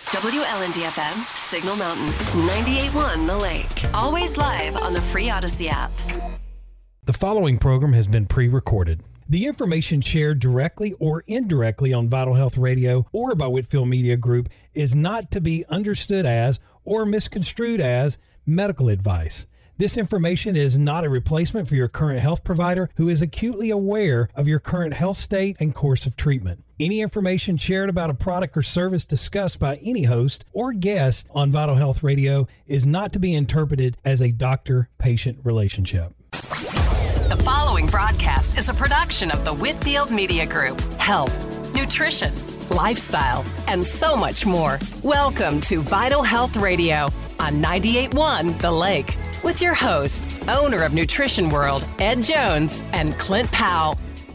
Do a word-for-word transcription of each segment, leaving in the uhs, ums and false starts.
W L N D F M, Signal Mountain, ninety-eight point one The Lake. Always live on the free Odyssey app. The following program has been pre-recorded. The information shared directly or indirectly on Vital Health Radio or by Whitfield Media Group is not to be understood as or misconstrued as medical advice. This information is not a replacement for your current health provider who is acutely aware of your current health state and course of treatment. Any information shared about a product or service discussed by any host or guest on Vital Health Radio is not to be interpreted as a doctor-patient relationship. The following broadcast is a production of the Whitfield Media Group. Health, nutrition, lifestyle, and so much more. Welcome to Vital Health Radio on ninety-eight point one The Lake with your host, owner of Nutrition World, Ed Jones, and Clint Powell.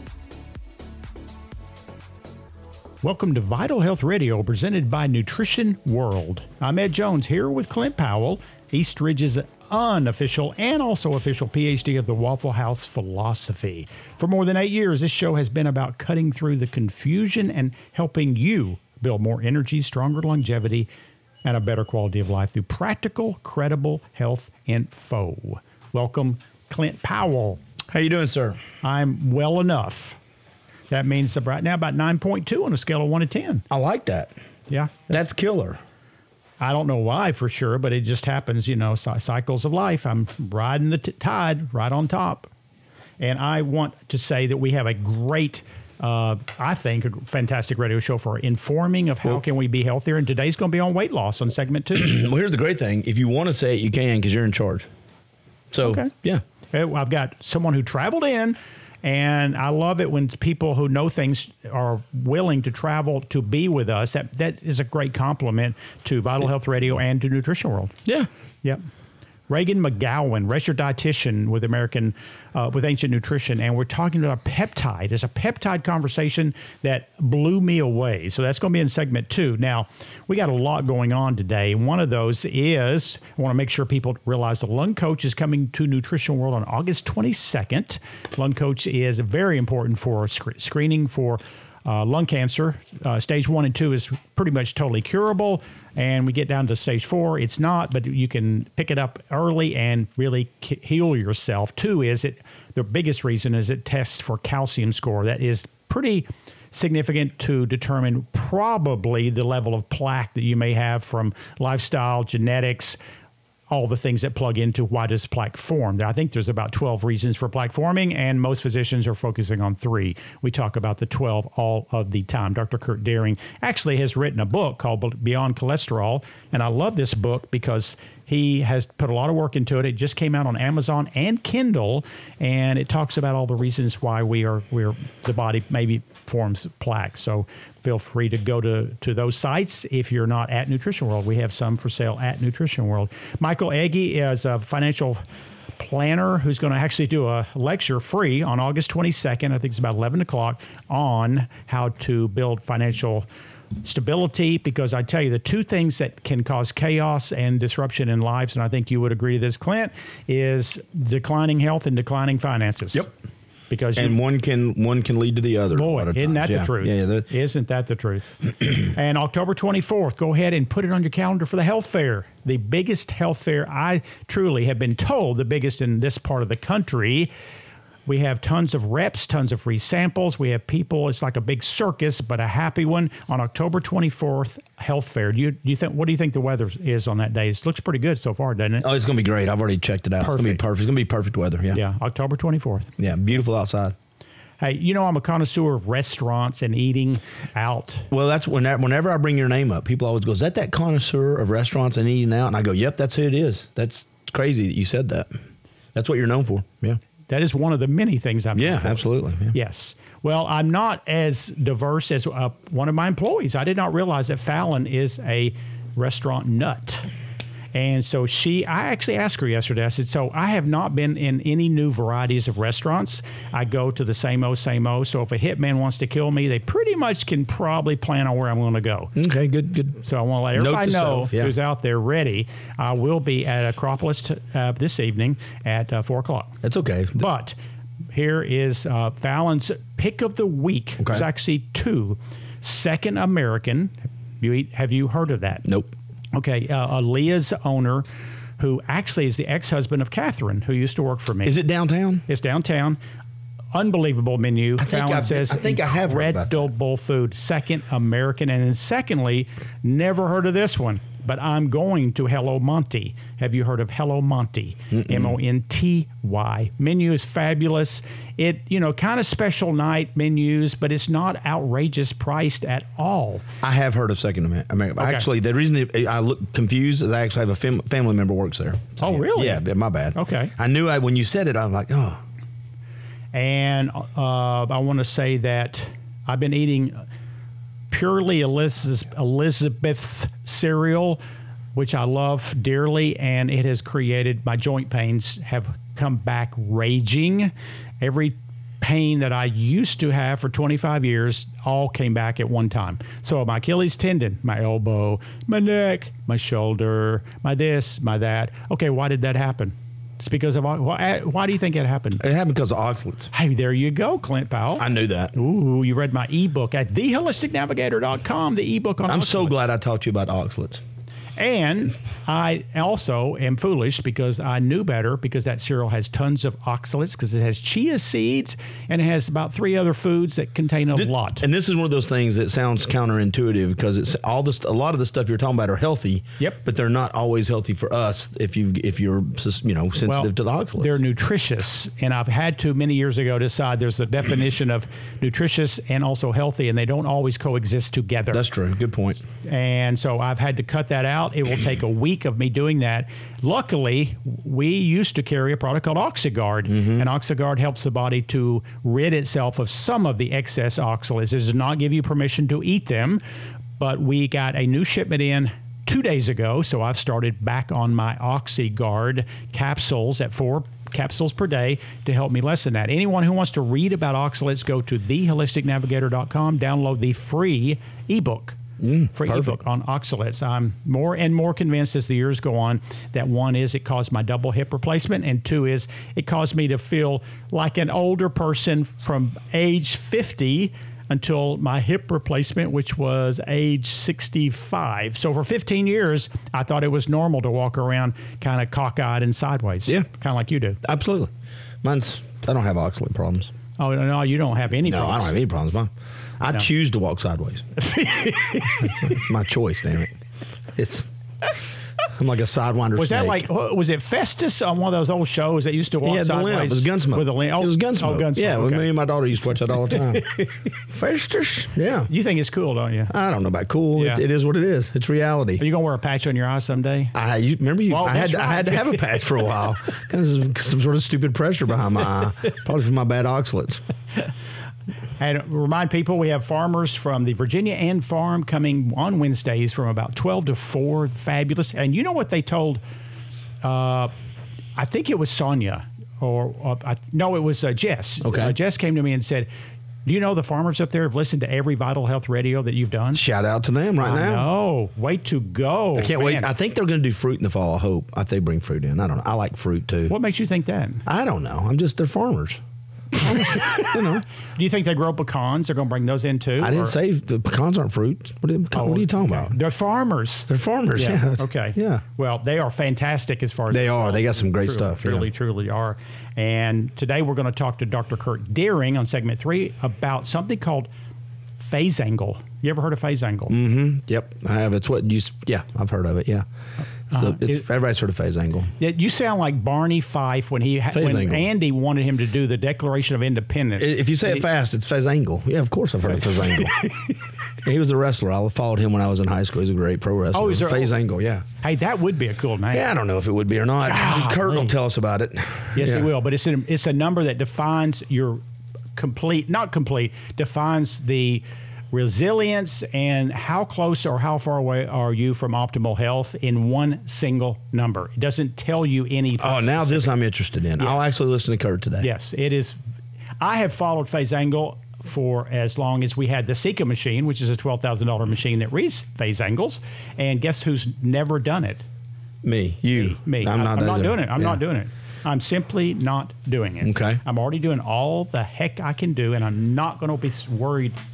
Welcome to Vital Health Radio, presented by Nutrition World. I'm Ed Jones here with Clint Powell, East Ridge's unofficial and also official P H D of the Waffle House philosophy. For more than eight years, this show has been about cutting through the confusion and helping you build more energy, stronger longevity, and a better quality of life through practical, credible health info. Welcome, Clint Powell. How you doing, sir? I'm well enough. That means right now about nine point two on a scale of one to ten. I like that. Yeah. That's, that's killer. I don't know why for sure, but it just happens, you know, cycles of life. I'm riding the t- tide right on top. And I want to say that we have a great, uh, I think, a fantastic radio show for informing of how well, can we be healthier. And today's going to be on weight loss on segment two. Well, here's the great thing. If you want to say it, you can because you're in charge. So, okay. yeah. I've got someone who traveled in. And I love it when people who know things are willing to travel to be with us. That that is a great compliment to Vital Health Radio and to Nutrition World. Yeah. Yep. Reagan McGowan, registered dietitian with American, uh, with Ancient Nutrition, and we're talking about a peptide. It's a peptide conversation that blew me away. So that's going to be in segment two. Now, we got a lot going on today. One of those is, I want to make sure people realize the Lung Coach is coming to Nutrition World on August twenty-second. Lung Coach is very important for sc- screening for Uh, lung cancer. Uh, stage one and two is pretty much totally curable. And we get down to stage four, it's not, but you can pick it up early and really k- heal yourself. Two is it, the biggest reason is it tests for calcium score. That is pretty significant to determine probably the level of plaque that you may have from lifestyle, genetics, all the things that plug into why does plaque form. I think there's about twelve reasons for plaque forming, and most physicians are focusing on three. We talk about the twelve all of the time. Doctor Kurt Daring actually has written a book called Beyond Cholesterol, and I love this book because he has put a lot of work into it. It just came out on Amazon and Kindle, and it talks about all the reasons why we are we're the body maybe forms plaque. So feel free to go to, to those sites if you're not at Nutrition World. We have some for sale at Nutrition World. Michael Egge is a financial planner who's going to actually do a lecture free on August twenty-second. I think it's about eleven o'clock on how to build financial stability, because I tell you, the two things that can cause chaos and disruption in lives, and I think you would agree to this, Clint, is declining health and declining finances. Yep. Because and you, one can one can lead to the other. Boy, isn't that yeah. the truth? Yeah, that, isn't that the truth? And October twenty-fourth, go ahead and put it on your calendar for the health fair. The biggest health fair, I truly have been told, the biggest in this part of the country. We have tons of reps, tons of free samples. We have people. It's like a big circus, but a happy one on October twenty-fourth, health fair. Do you, do you think? What do you think the weather is on that day? It looks pretty good so far, doesn't it? Oh, it's going to be great. I've already checked it out. Perfect. It's going to be perfect. It's going to be perfect weather. Yeah. Yeah, October twenty-fourth. Yeah, beautiful outside. Hey, you know I'm a connoisseur of restaurants and eating out. Well, that's when whenever I bring your name up, people always go, "Is that that connoisseur of restaurants and eating out?" And I go, "Yep, that's who it is." That's crazy that you said that. That's what you're known for. Yeah. That is one of the many things I'm Yeah, known for. absolutely. Yeah. Yes. Well, I'm not as diverse as uh, one of my employees. I did not realize that Fallon is a restaurant nut. And so she, I actually asked her yesterday, I said, so I have not been in any new varieties of restaurants. I go to the same old, same old. So if a hitman wants to kill me, they pretty much can probably plan on where I'm going to go. Okay, good, good. So I want to let everybody know self, yeah. who's out there ready. I will be at Acropolis t- uh, this evening at uh, four o'clock. That's okay. But here is uh, Fallon's pick of the week. Okay. There's actually two. Second American You eat? Have you heard of that? Nope. Okay, uh, Leah's owner, who actually is the ex-husband of Catherine, who used to work for me. Is it downtown? It's downtown. Unbelievable menu. I think Fallon I've- says I think I have heard about that. incredible food. Second, American. And then secondly, never heard of this one, but I'm going to Hello Monty. Have you heard of Hello Monty? M O N T Y. Menu is fabulous. It, you know, kind of special night menus, but it's not outrageous priced at all. I have heard of Second Amendment. America. Okay. Actually, the reason it, I look confused is I actually have a fam- family member works there. So, Oh, yeah. really? Yeah, my bad. Okay. I knew I when you said it, I'm like, oh. And uh, I want to say that I've been eating purely Elizabeth's, Elizabeth's cereal, which I love dearly, and it has created, my joint pains have come back raging. Every pain that I used to have for twenty-five years all came back at one time. So my Achilles tendon, my elbow, my neck, my shoulder, my this, my that. Okay, why did that happen? It's because of, why, why do you think it happened? It happened because of oxalates. Hey, there you go, Clint Powell. I knew that. Ooh, you read my ebook at the holistic navigator dot com, the ebook on I'm so oxalates. glad I talked to you about oxalates. And I also am foolish because I knew better, because that cereal has tons of oxalates, because it has chia seeds and it has about three other foods that contain a Th- lot. And this is one of those things that sounds counterintuitive because it's all this. A lot of the stuff you're talking about are healthy. Yep. But they're not always healthy for us if you if you're you know sensitive Well, to the oxalates. They're nutritious, and I've had to many years ago decide there's a definition of nutritious and also healthy, and they don't always coexist together. That's true. Good point. And so I've had to cut that out. It will take a week of me doing that. Luckily, we used to carry a product called Oxyguard, Mm-hmm. and Oxyguard helps the body to rid itself of some of the excess oxalates. It does not give you permission to eat them, but we got a new shipment in two days ago, so I've started back on my Oxyguard capsules at four capsules per day to help me lessen that. Anyone who wants to read about oxalates, go to the holistic navigator dot com, download the free ebook. Mm, free perfect. ebook on oxalates. I'm more and more convinced as the years go on that one is it caused my double hip replacement, and two is it caused me to feel like an older person from age fifty until my hip replacement, which was age sixty-five. So for fifteen years, I thought it was normal to walk around kind of cockeyed and sideways. Yeah. Kind of like you do. Absolutely. Mine's. I don't have oxalate problems. Oh, no, you don't have any No, problems. I don't have any problems. Mine. I No. choose to walk sideways. it's, it's my choice. Damn it. It's. I'm like a sidewinder. Was that snake. like, was it Festus on one of those old shows that used to walk Yeah, the sideways? limp. It was Gunsmoke. With a limp. Oh, it was Gunsmoke. Oh, Gunsmoke. Yeah, okay. me and my daughter used to watch that all the time. Festus. Yeah. You think it's cool, don't you? I don't know about cool. Yeah. It, it is what it is. It's reality. Are you gonna wear a patch on your eye someday? I you, remember you. Well, I had that's to, I had to right. have a patch for a while because some sort of stupid pressure behind my eye, probably from my bad oxalates. And remind people we have farmers from the Virginia and Farm coming on Wednesdays from about twelve to four. Fabulous. And you know what they told, uh, I think it was Sonia, or uh, I, no, it was uh, Jess. Okay. Uh, Jess came to me and said, do you know the farmers up there have listened to every Vital Health radio that you've done? Shout out to them right I now. know. Way to go. I can't man. wait. I think they're going to do fruit in the fall. I hope. I think they bring fruit in. I don't know. I like fruit too. What makes you think that? I don't know. I'm just they're farmers. you know. Do you think they grow pecans? They're going to bring those in too? I didn't or- say the pecans aren't fruit. What are, Oh, what are you talking okay. about? They're farmers. They're farmers. Yeah. Okay. Yeah. Well, they are fantastic as far as They are. They got some great truly, stuff, yeah. Truly, truly are. And today we're going to talk to Doctor Kurt Deering on segment three about something called phase angle. You ever heard of phase angle? Mm-hmm. Yep. I have. It's what you. s- Yeah, I've heard of it. Yeah. It's the, Uh, it's, it- everybody's heard of phase angle. Yeah, you sound like Barney Fife when he ha- Phase when angle. Andy wanted him to do the Declaration of Independence. If you say He- it fast, it's phase angle. Yeah, of course I've heard of phase angle. He was a wrestler. I followed him when I was in high school. He's a great pro wrestler. Oh, he's a- phase angle. Yeah. Hey, that would be a cool name. Yeah, I don't know if it would be or not. Kurt will Golly. tell us about it. Yes, Yeah. it will. But it's a, it's a number that defines your complete, not complete, defines the resilience and how close or how far away are you from optimal health in one single number. It doesn't tell you any. Oh, now this I'm interested in. I'll Yes. actually listen to Kurt today. Yes, it is. I have followed phase angle for as long as we had the Sika machine, which is a twelve thousand dollars machine that reads phase angles. And guess who's never done it? Me, you, Me. I'm I- not, I'm not either. doing it. I'm Yeah. not doing it. I'm simply not doing it. Okay. I'm already doing all the heck I can do, and I'm not going to be worried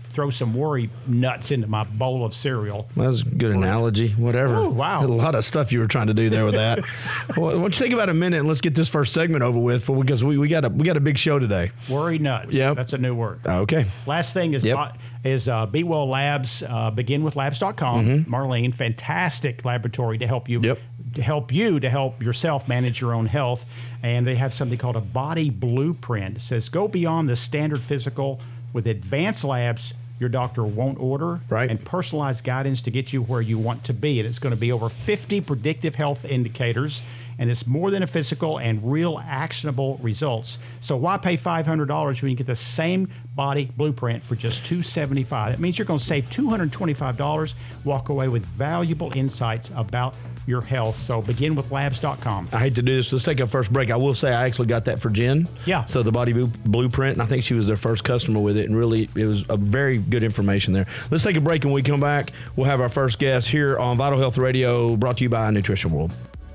throw some worry nuts into my bowl of cereal. That's a good analogy. Whatever. Oh, wow. A lot of stuff you were trying to do there with that. Well, why don't you think about a minute and let's get this first segment over with, because we, we got a we got a big show today. Worry nuts. Yep. That's a new word. Okay. Last thing is Yep. is uh, Be Well Labs, uh, begin with labs dot com. Mm-hmm. Marlene, fantastic laboratory to help you Yep. to help you to help yourself manage your own health. And they have something called a body blueprint. It says go beyond the standard physical with advanced labs your doctor won't order, right, and personalized guidance to get you where you want to be. And it's going to be over fifty predictive health indicators, and it's more than a physical and real actionable results. So why pay five hundred dollars when you get the same body blueprint for just two hundred seventy-five dollars? That means you're going to save two hundred twenty-five dollars, walk away with valuable insights about your health. So begin with labs dot com. I hate to do this. Let's take a first break. I will say I actually got that for Jen. Yeah. So the body blueprint, and I think she was their first customer with it, and really it was a very good information there. Let's take a break, and when we come back, we'll have our first guest here on Vital Health Radio, brought to you by Nutrition World.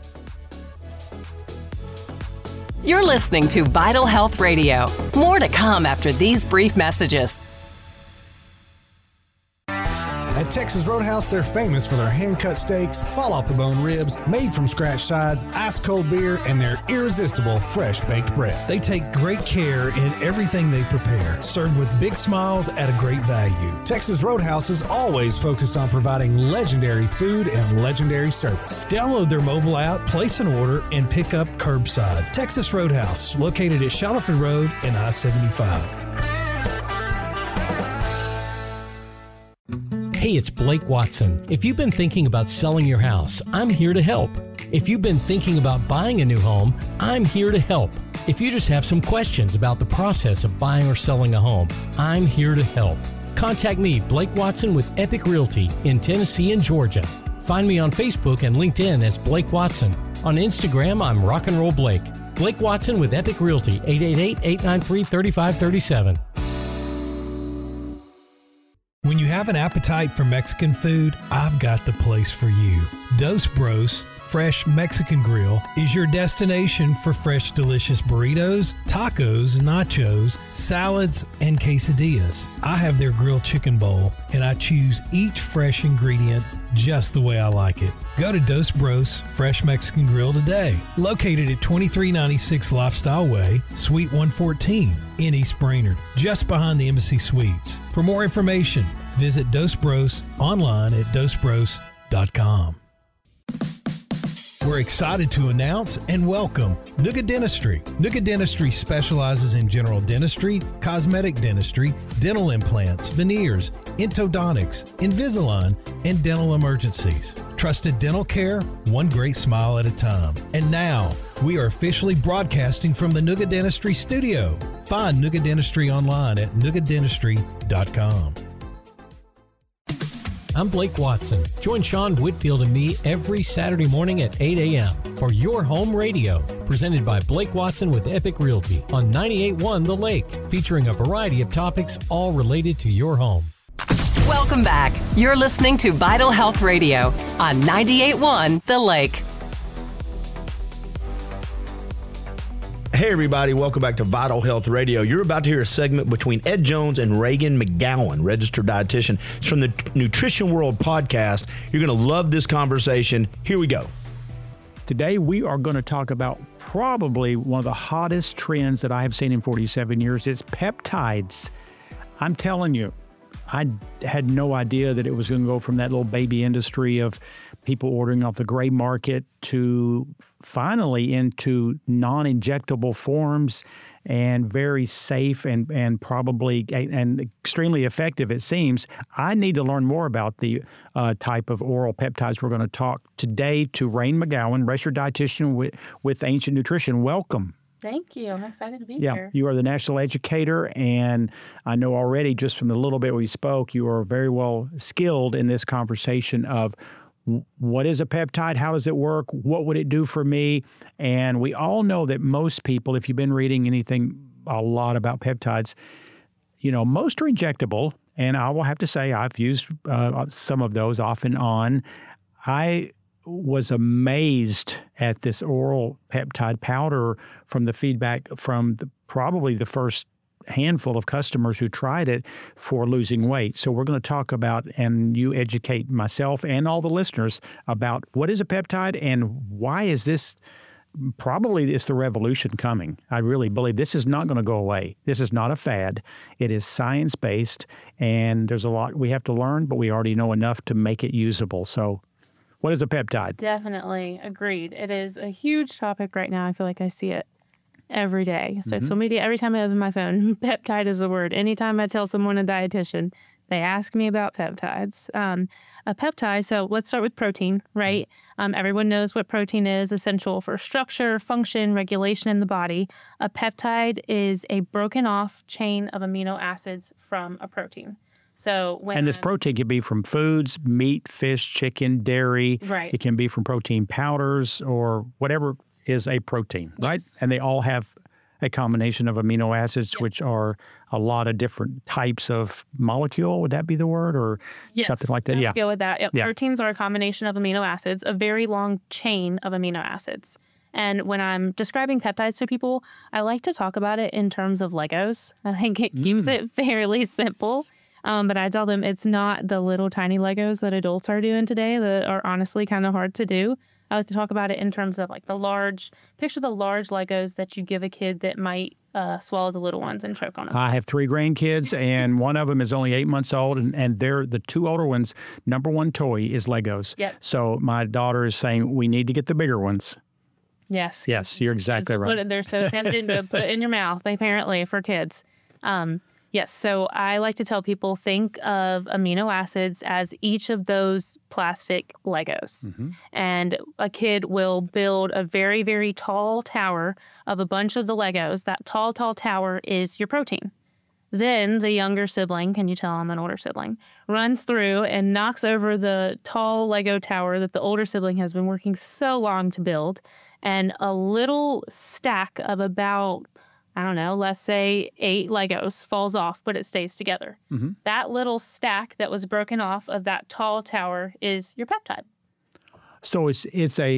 You're listening to Vital Health Radio. More to come after these brief messages. At Texas Roadhouse, they're famous for their hand-cut steaks, fall-off-the-bone ribs, made-from-scratch sides, ice-cold beer, and their irresistible fresh-baked bread. They take great care in everything they prepare, served with big smiles at a great value. Texas Roadhouse is always focused on providing legendary food and legendary service. Download their mobile app, place an order, and pick up curbside. Texas Roadhouse, located at Shuttleford Road and I seventy-five. Hey, it's Blake Watson. If you've been thinking about selling your house, I'm here to help. If you've been thinking about buying a new home, I'm here to help. If you just have some questions about the process of buying or selling a home, I'm here to help. Contact me, Blake Watson with Epic Realty in Tennessee and Georgia. Find me on Facebook and LinkedIn as Blake Watson. On Instagram, I'm Rock and Roll Blake. Blake Watson with Epic Realty, eight eight eight, eight nine three, three five three seven. When you have an appetite for Mexican food, I've got the place for you. Dos Bros Fresh Mexican Grill is your destination for fresh, delicious burritos, tacos, nachos, salads, and quesadillas. I have their grilled chicken bowl, and I choose each fresh ingredient just the way I like it. Go to Dos Bros Fresh Mexican Grill today. Located at twenty-three ninety-six Lifestyle Way, Suite one fourteen in East Brainerd, just behind the Embassy Suites. For more information, visit Dos Bros online at dos bros dot com. We're excited to announce and welcome Nuga Dentistry. Nuga Dentistry specializes in general dentistry, cosmetic dentistry, dental implants, veneers, endodontics, Invisalign, and dental emergencies. Trusted dental care, one great smile at a time. And now, we are officially broadcasting from the Nuga Dentistry studio. Find Nuga Dentistry online at nuga dentistry dot com. I'm Blake Watson. Join Sean Whitfield and me every Saturday morning at eight a.m. for Your Home Radio, presented by Blake Watson with Epic Realty on ninety-eight point one The Lake, featuring a variety of topics all related to your home. Welcome back. You're listening to Vital Health Radio on ninety-eight point one The Lake. Hey, everybody. Welcome back to Vital Health Radio. You're about to hear a segment between Ed Jones and Reagan McGowan, registered dietitian. It's from the Nutrition World podcast. You're going to love this conversation. Here we go. Today, we are going to talk about probably one of the hottest trends that I have seen in forty-seven years. It's peptides. I'm telling you, I had no idea that it was going to go from that little baby industry of people ordering off the gray market to finally into non-injectable forms and very safe and, and probably and extremely effective, it seems. I need to learn more about the uh, type of oral peptides. We're going to talk today to Rain McGowan, registered dietitian with, with Ancient Nutrition. Welcome. Thank you. I'm excited to be yeah, here. You are the national educator, and I know already just from the little bit we spoke, you are very well skilled in this conversation of what is a peptide, how does it work, what would it do for me? And we all know that most people, if you've been reading anything a lot about peptides, you know, most are injectable, and I will have to say I've used uh, some of those off and on. I was amazed at this oral peptide powder from the feedback from the, probably the first handful of customers who tried it for losing weight. So we're going to talk about, and you educate myself and all the listeners about what is a peptide and why is this. Probably it's the revolution coming. I really believe this is not going to go away. This is not a fad. It is science-based, and there's a lot we have to learn, but we already know enough to make it usable. So what is a peptide? Definitely. Agreed. It is a huge topic right now. I feel like I see it every day. Social mm-hmm. media, every time I open my phone, peptide is a word. Anytime I tell someone a dietitian, they ask me about peptides. Um, a peptide, so let's start with protein, right? Um, everyone knows what protein is, essential for structure, function, regulation in the body. A peptide is a broken off chain of amino acids from a protein. So when and this protein can be from foods, meat, fish, chicken, dairy. Right. It can be from protein powders or whatever is a protein, yes. right? And they all have a combination of amino acids, yep. which are a lot of different types of molecule. Would that be the word, or yes. something like that? I'll yeah. Go with that. Yep. Yeah. Proteins are a combination of amino acids, a very long chain of amino acids. And when I'm describing peptides to people, I like to talk about it in terms of Legos. I think it keeps mm. it fairly simple. Um, but I tell them it's not the little tiny Legos that adults are doing today that are honestly kind of hard to do. I like to talk about it in terms of like the large, picture the large Legos that you give a kid that might uh, swallow the little ones and choke on them. I have three grandkids, and one of them is only eight months old, and, and they're the two older ones. Number one toy is Legos. Yep. So my daughter is saying we need to get the bigger ones. Yes. Yes, you're exactly right. Put it, they're so tempted to put it in your mouth, apparently, for kids. Um, Yes, so I like to tell people, think of amino acids as each of those plastic Legos. Mm-hmm. And a kid will build a very, very tall tower of a bunch of the Legos. That tall, tall tower is your protein. Then the younger sibling, can you tell I'm an older sibling, runs through and knocks over the tall Lego tower that the older sibling has been working so long to build. And a little stack of about I don't know, let's say eight Legos falls off, but it stays together. Mm-hmm. That little stack that was broken off of that tall tower is your peptide. So it's it's a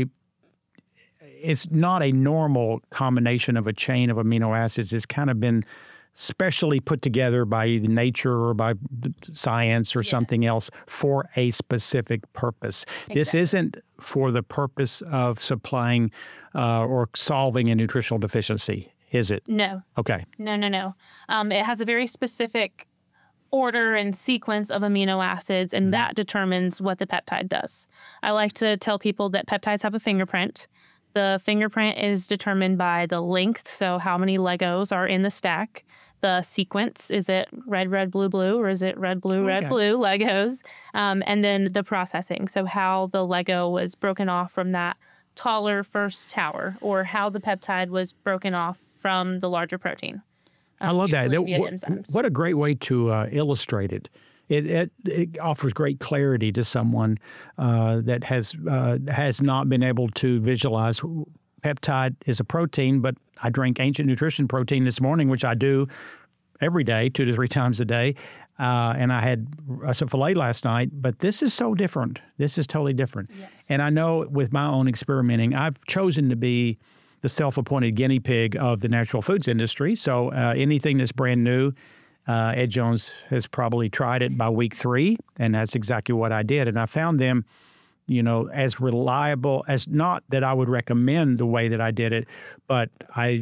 it's not a normal combination of a chain of amino acids. It's kind of been specially put together by either nature or by science or yes. something else for a specific purpose. Exactly. This isn't for the purpose of supplying uh, or solving a nutritional deficiency. Is it? No. Okay. No, no, no. Um, it has a very specific order and sequence of amino acids, and that determines what the peptide does. I like to tell people that peptides have a fingerprint. The fingerprint is determined by the length, so how many Legos are in the stack. The sequence, is it red, red, blue, blue, or is it red, blue, red, okay. blue Legos? Um, and then the processing, so how the Lego was broken off from that taller first tower, or how the peptide was broken off from the larger protein. Um, I love that. It, what, enzymes. What a great way to uh, illustrate it. It, it. it offers great clarity to someone uh, that has uh, has not been able to visualize peptide is a protein, but I drank Ancient Nutrition protein this morning, which I do every day, two to three times a day. Uh, and I had some filet last night, but this is so different. This is totally different. Yes. And I know with my own experimenting, I've chosen to be the self-appointed guinea pig of the natural foods industry. So uh, anything that's brand new, uh, Ed Jones has probably tried it by week three, and that's exactly what I did. And I found them, you know, as reliable as, not that I would recommend the way that I did it, but I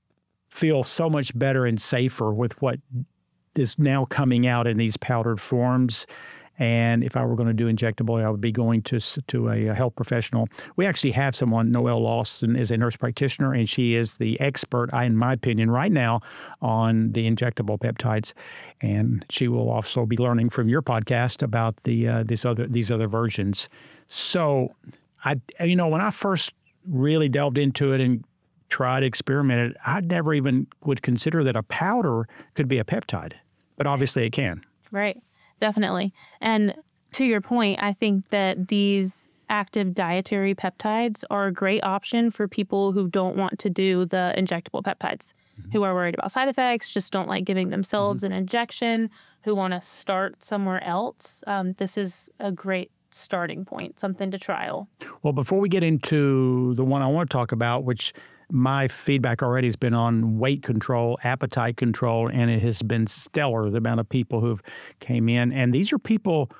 feel so much better and safer with what is now coming out in these powdered forms. And if I were going to do injectable, I would be going to to a, a health professional. We actually have someone, Noelle Lawson is a nurse practitioner, and she is the expert, in my opinion, right now on the injectable peptides. And she will also be learning from your podcast about the uh, this other these other versions. So, I you know, when I first really delved into it and tried to experiment it, I never even would consider that a powder could be a peptide, but obviously it can. Right. Definitely. And to your point, I think that these active dietary peptides are a great option for people who don't want to do the injectable peptides, mm-hmm. who are worried about side effects, just don't like giving themselves mm-hmm. an injection, who want to start somewhere else. Um, this is a great starting point, something to trial. Well, before we get into the one I want to talk about, which my feedback already has been on weight control, appetite control, and it has been stellar, the amount of people who've came in. And these are people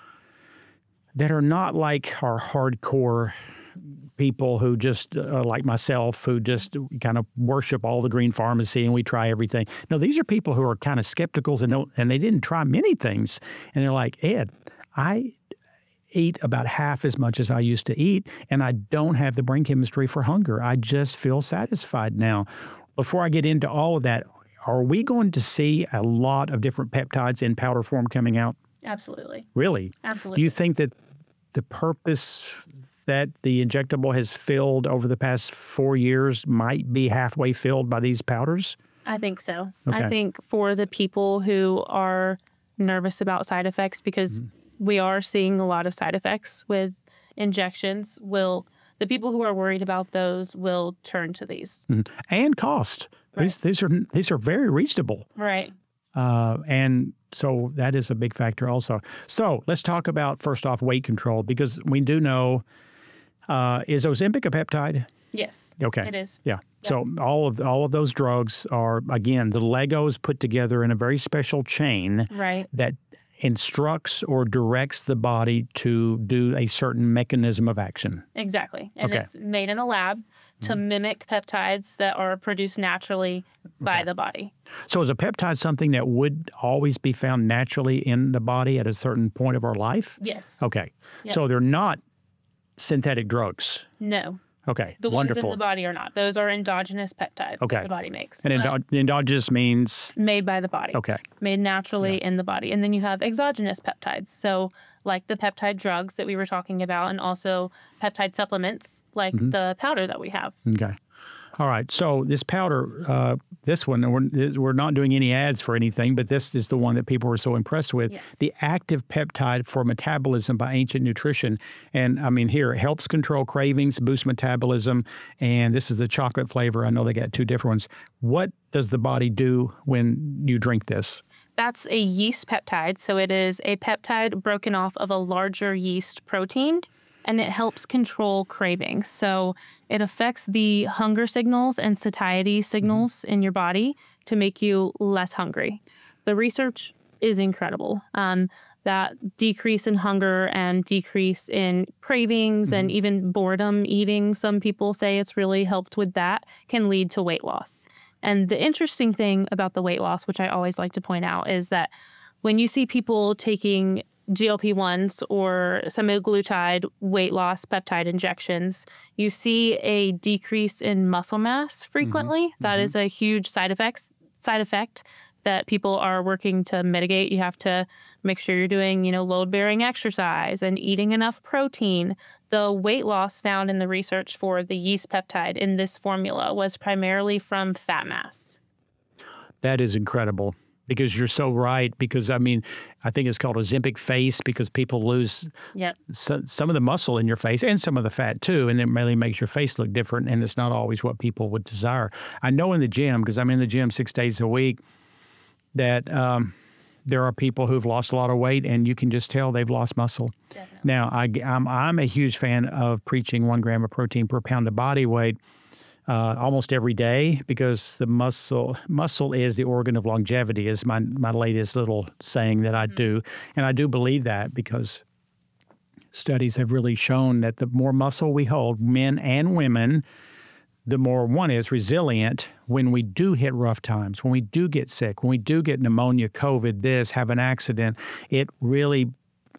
that are not like our hardcore people who just, uh, like myself, who just kind of worship all the green pharmacy and we try everything. No, these are people who are kind of skepticals and don't, and they didn't try many things. And they're like, Ed, I eat about half as much as I used to eat, and I don't have the brain chemistry for hunger. I just feel satisfied now. Before I get into all of that, are we going to see a lot of different peptides in powder form coming out? Absolutely. Really? Absolutely. Do you think that the purpose that the injectable has filled over the past four years might be halfway filled by these powders? I think so. Okay. I think for the people who are nervous about side effects, because mm-hmm. we are seeing a lot of side effects with injections, will the people who are worried about those will turn to these. Mm-hmm. And cost. Right. These these are these are very reasonable. Right. Uh, and so that is a big factor also. So let's talk about, first off, weight control, because we do know, uh, is Ozempic a peptide? Yes. Okay. It is. Yeah. Yep. So all of all of those drugs are, again, the Legos put together in a very special chain right. that instructs or directs the body to do a certain mechanism of action. Exactly. And okay. it's made in a lab to mm-hmm. mimic peptides that are produced naturally by okay. the body. So is a peptide something that would always be found naturally in the body at a certain point of our life? Yes. Okay. Yep. So they're not synthetic drugs? No. Okay, the wonderful. ones in the body are not. Those are endogenous peptides okay. that the body makes. And endo- endogenous means? Made by the body. Okay. Made naturally yeah. in the body. And then you have exogenous peptides. So like the peptide drugs that we were talking about, and also peptide supplements like mm-hmm. the powder that we have. Okay. All right. So this powder, uh, this one, we're, we're not doing any ads for anything, but this is the one that people were so impressed with. Yes. The active peptide for metabolism by Ancient Nutrition. And I mean, here, it helps control cravings, boost metabolism. And this is the chocolate flavor. I know they got two different ones. What does the body do when you drink this? That's a yeast peptide. So it is a peptide broken off of a larger yeast protein, and it helps control cravings. So it affects the hunger signals and satiety signals mm-hmm. in your body to make you less hungry. The research is incredible. Um, that decrease in hunger and decrease in cravings mm-hmm. and even boredom eating, some people say it's really helped with that, can lead to weight loss. And the interesting thing about the weight loss, which I always like to point out, is that when you see people taking G L P ones or semaglutide weight loss peptide injections, you see a decrease in muscle mass frequently. Mm-hmm. That mm-hmm. is a huge side effects side effect that people are working to mitigate. You have to make sure you're doing, you know, load-bearing exercise and eating enough protein. The weight loss found in the research for the yeast peptide in this formula was primarily from fat mass. That is incredible. Because you're so right. Because, I mean, I think it's called Ozempic face because people lose yep. so, some of the muscle in your face and some of the fat, too. And it really makes your face look different. And it's not always what people would desire. I know in the gym, because I'm in the gym six days a week, that um, there are people who've lost a lot of weight, and you can just tell they've lost muscle. Definitely. Now, I, I'm, I'm a huge fan of preaching one gram of protein per pound of body weight. Uh, almost every day, because the muscle muscle is the organ of longevity, is my my latest little saying that I mm-hmm. do. And I do believe that because studies have really shown that the more muscle we hold, men and women, the more one is resilient when we do hit rough times, when we do get sick, when we do get pneumonia, COVID, this, have an accident. It really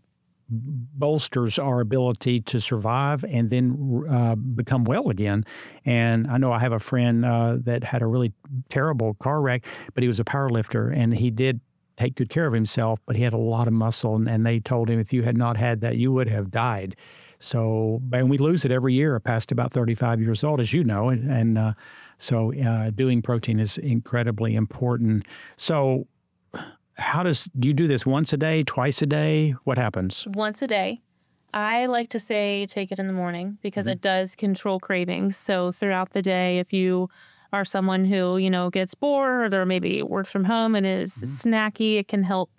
bolsters our ability to survive and then uh, become well again. And I know I have a friend uh, that had a really terrible car wreck, but he was a power lifter, and he did take good care of himself, but he had a lot of muscle, and, and they told him if you had not had that, you would have died. So, and we lose it every year past about thirty-five years old, as you know, and, and uh, so uh, doing protein is incredibly important. So how does, do you do this once a day, twice a day? What happens? Once a day. I like to say take it in the morning because mm-hmm. it does control cravings. So throughout the day, if you are someone who, you know, gets bored or maybe works from home and is mm-hmm. snacky, it can help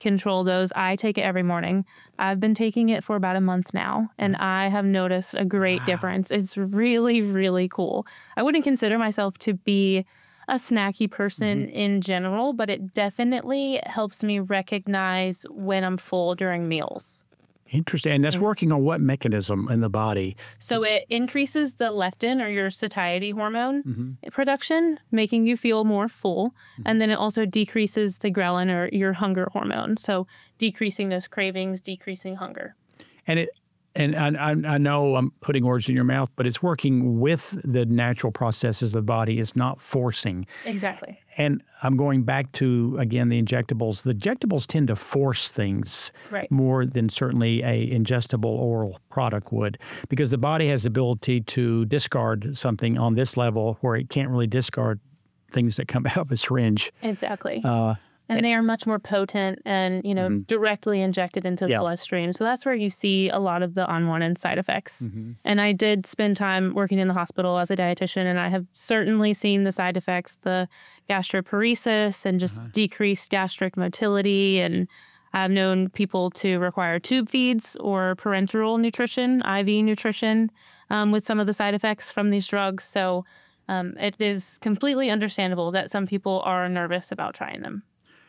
control those. I take it every morning. I've been taking it for about a month now, and I have noticed a great wow. difference. It's really, really cool. I wouldn't consider myself to be a snacky person mm-hmm. in general, but it definitely helps me recognize when I'm full during meals. Interesting. And that's working on what mechanism in the body? So it increases the leptin, or your satiety hormone mm-hmm. production, making you feel more full. Mm-hmm. And then it also decreases the ghrelin, or your hunger hormone. So decreasing those cravings, decreasing hunger. And it And I, I know I'm putting words in your mouth, but it's working with the natural processes of the body. It's not forcing. Exactly. And I'm going back to, again, the injectables. The injectables tend to force things right. more than certainly a ingestible oral product would, because the body has the ability to discard something on this level where it can't really discard things that come out of a syringe. Exactly. Uh, And they are much more potent and, you know, mm-hmm. directly injected into the yeah. bloodstream. So that's where you see a lot of the unwanted side effects. Mm-hmm. And I did spend time working in the hospital as a dietitian, and I have certainly seen the side effects, the gastroparesis and just uh-huh. decreased gastric motility. And I've known people to require tube feeds or parenteral nutrition, I V nutrition, um, with some of the side effects from these drugs. So um, it is completely understandable that some people are nervous about trying them.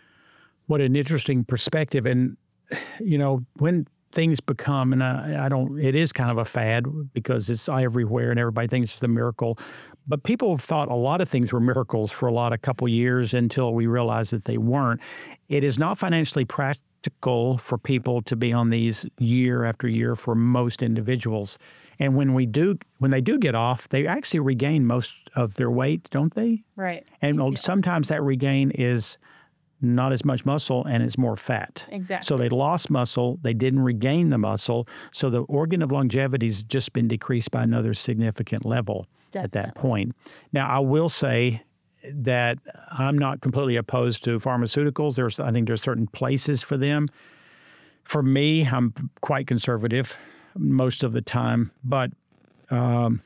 What an interesting perspective. And, you know, when things become, and I, I don't, it is kind of a fad because it's everywhere and everybody thinks it's a miracle. But people have thought a lot of things were miracles for a lot, a couple years until we realized that they weren't. It is not financially practical for people to be on these year after year for most individuals. And when we do, when they do get off, they actually regain most of their weight, don't they? Right. And Easy sometimes that regain is not as much muscle and it's more fat. Exactly. So they lost muscle, they didn't regain the muscle, so the organ of longevity has just been decreased by another significant level Definitely. At that point. Now, I will say that I'm not completely opposed to pharmaceuticals. There's, I think there's certain places for them. For me, I'm quite conservative most of the time, but um,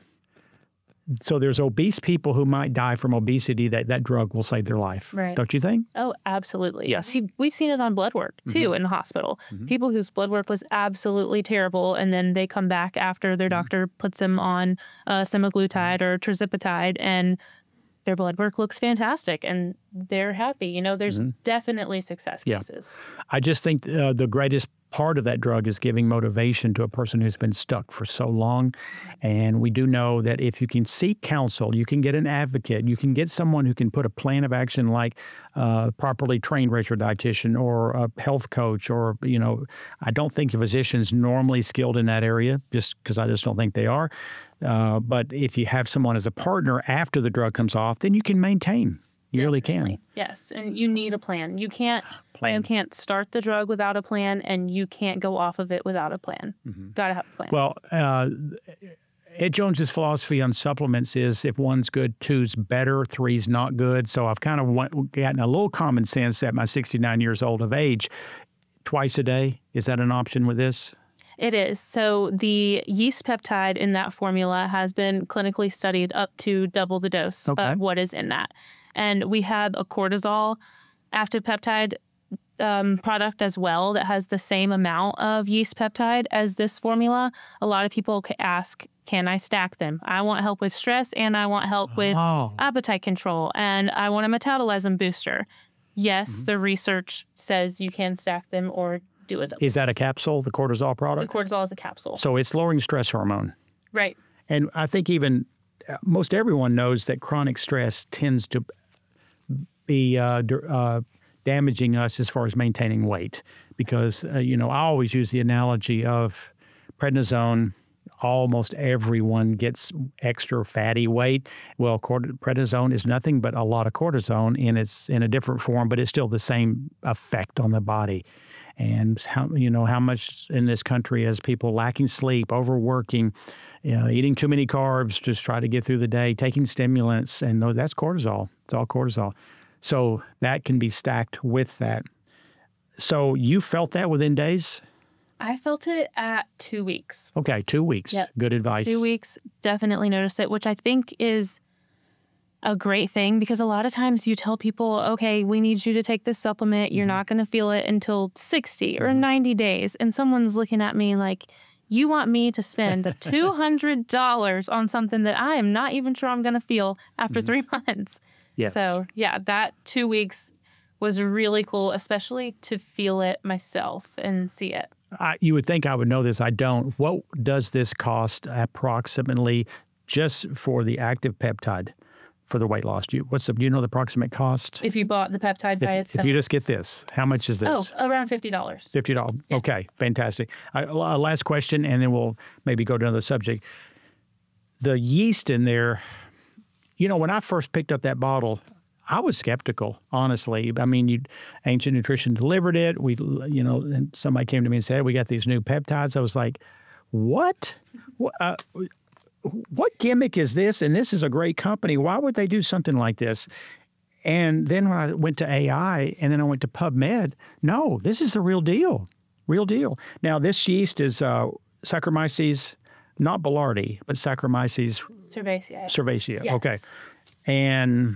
so there's obese people who might die from obesity that that drug will save their life. Right. Don't you think? Oh, absolutely. Yes. We've seen it on blood work, too, mm-hmm. in the hospital. Mm-hmm. People whose blood work was absolutely terrible, and then they come back after their doctor puts them on uh, semaglutide or tirzepatide, and their blood work looks fantastic, and they're happy. You know, there's mm-hmm. definitely success cases. Yeah. I just think uh, the greatest part of that drug is giving motivation to a person who's been stuck for so long. And we do know that if you can seek counsel, you can get an advocate, you can get someone who can put a plan of action like a properly trained registered dietitian or a health coach, or, you know, I don't think a physician's normally skilled in that area just because I just don't think they are. Uh, but if you have someone as a partner after the drug comes off, then you can maintain. You really can. Yes, and you need a plan. You can't plan. You can't start the drug without a plan, and you can't go off of it without a plan. Mm-hmm. Got to have a plan. Well, uh, Ed Jones's philosophy on supplements is if one's good, two's better, three's not good. So I've kind of went, gotten a little common sense at my sixty-nine years old of age. Twice a day, is that an option with this? It is. So the yeast peptide in that formula has been clinically studied up to double the dose okay. of what is in that. And we have a cortisol active peptide um, product as well that has the same amount of yeast peptide as this formula. A lot of people ask, can I stack them? I want help with stress, and I want help with oh. appetite control, and I want a metabolism booster. Yes, mm-hmm. the research says you can stack them or do it. Is that a capsule, the cortisol product? The cortisol is a capsule. So it's lowering stress hormone. Right. And I think even most everyone knows that chronic stress tends to be uh, uh, damaging us as far as maintaining weight, because, uh, you know, I always use the analogy of prednisone. Almost everyone gets extra fatty weight. Well, cort- prednisone is nothing but a lot of cortisone in its in a different form, but it's still the same effect on the body. And how you know how much in this country is people lacking sleep, overworking, you know, eating too many carbs to try to get through the day, taking stimulants, and those, that's cortisol. It's all cortisol. So that can be stacked with that. So you felt that within days? I felt it at two weeks. Okay, two weeks. Yep. Good advice. Two weeks, definitely noticed it, which I think is a great thing because a lot of times you tell people, okay, we need you to take this supplement. You're not going to feel it until sixty or ninety days. And someone's looking at me like, you want me to spend two hundred dollars on something that I am not even sure I'm going to feel after mm-hmm. three months. Yes. So yeah, that two weeks was really cool, especially to feel it myself and see it. I, you would think I would know this. I don't. What does this cost approximately just for the active peptide for the weight loss? Do you, what's the, do you know the approximate cost? If you bought the peptide by if, itself. If you just get this, how much is this? Oh, around fifty dollars. fifty dollars. Yeah. Okay, fantastic. I, uh, last question, and then we'll maybe go to another subject. The yeast in there, you know, when I first picked up that bottle, I was skeptical, honestly. I mean, you, Ancient Nutrition delivered it. We, you know, and somebody came to me and said, we got these new peptides. I was like, what? What, uh, what gimmick is this? And this is a great company. Why would they do something like this? And then when I went to A I and then I went to PubMed, no, this is the real deal. Real deal. Now, this yeast is uh, Saccharomyces, not Boulardii, but Saccharomyces cerevisiae. Cerevisiae. Yes. Okay. And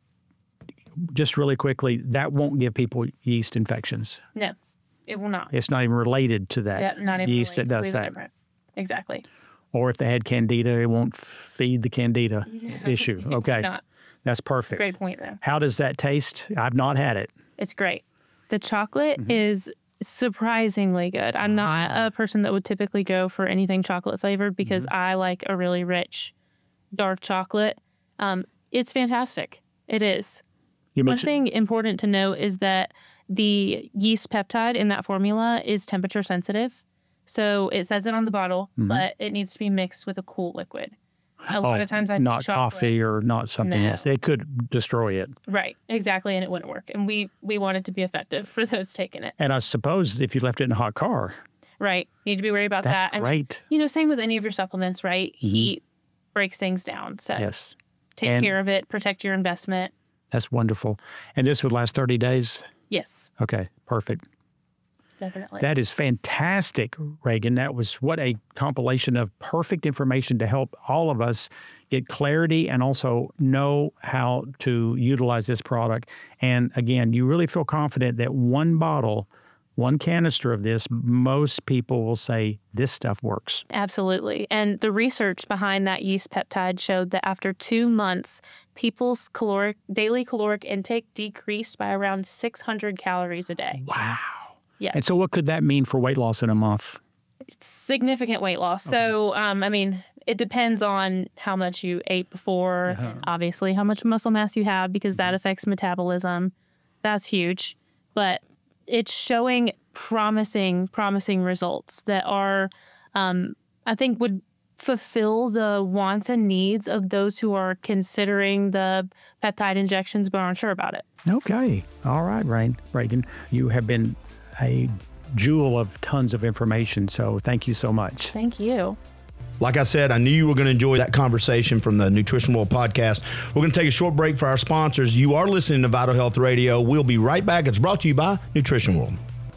just really quickly, that won't give people yeast infections. No, it will not. It's not even related to that Yeah, not even yeast that really does that. different. Exactly. Or if they had candida, it won't feed the candida issue. Okay. Not. That's perfect. Great point, though. How does that taste? I've not had it. It's great. The chocolate Mm-hmm. is surprisingly good. I'm not a person that would typically go for anything chocolate flavored because Mm-hmm. I like a really rich, dark chocolate. Um, it's fantastic. It is. You One mentioned, thing important to note is that the yeast peptide in that formula is temperature sensitive. So it says it on the bottle, Mm-hmm. but it needs to be mixed with a cool liquid. A oh, lot of times I see not chocolate. coffee or not something No. else. It could destroy it. Right, exactly, and it wouldn't work. And we we want it to be effective for those taking it. And I suppose if you left it in a hot car, Right, you need to be worried about that's that. And, great. you know, same with any of your supplements, right? Heat breaks things down. So Yes. take And- care of it, protect your investment. That's wonderful. And this would last thirty days? Yes, Okay, perfect. definitely. That is fantastic, Reagan. That was what a compilation of perfect information to help all of us get clarity and also know how to utilize this product. And again, you really feel confident that one bottle, one canister of this, most people will say this stuff works. Absolutely. And the research behind that yeast peptide showed that after two months, people's caloric daily caloric intake decreased by around six hundred calories a day. Wow. Yeah. And so what could that mean for weight loss in a month? Significant weight loss. So, um, I mean, it depends on how much you ate before, Uh-huh. obviously, how much muscle mass you have, because that affects metabolism. That's huge. But it's showing promising, promising results that are, um, I think, would fulfill the wants and needs of those who are considering the peptide injections but aren't sure about it. Okay. All right, Rain. Reagan, you have been a jewel of tons of information, so thank you so much. Thank you. Like I said, I knew you were going to enjoy that conversation from the Nutrition World podcast. We're going to take a short break for our sponsors. You are listening to Vital Health Radio. We'll be right back. It's brought to you by Nutrition World.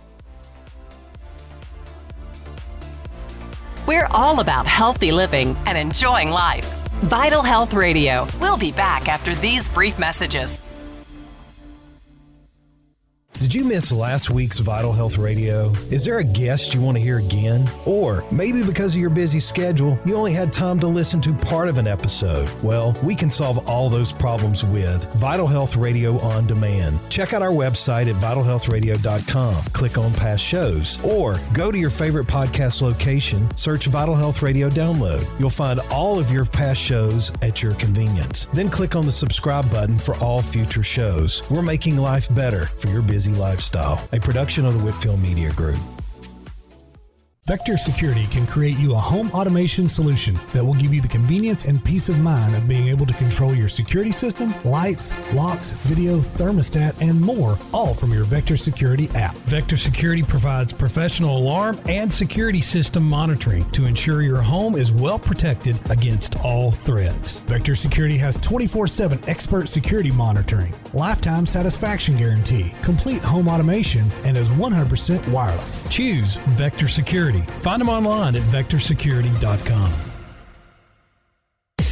We're all about healthy living and enjoying life. Vital Health Radio. We'll be back after these brief messages. Did you miss last week's Vital Health Radio? Is there a guest you want to hear again? Or maybe because of your busy schedule, you only had time to listen to part of an episode? Well, we can solve all those problems with Vital Health Radio On Demand. Check out our website at vital health radio dot com. Click on past shows or go to your favorite podcast location, search Vital Health Radio Download. You'll find all of your past shows at your convenience. Then click on the subscribe button for all future shows. We're making life better for your busy lifestyle, a production of the Whitfield Media Group. Vector Security can create you a home automation solution that will give you the convenience and peace of mind of being able to control your security system, lights, locks, video, thermostat, and more, all from your Vector Security app. Vector Security provides professional alarm and security system monitoring to ensure your home is well protected against all threats. Vector Security has twenty-four seven expert security monitoring, lifetime satisfaction guarantee, complete home automation, and is one hundred percent wireless. Choose Vector Security. Find them online at vector security dot com.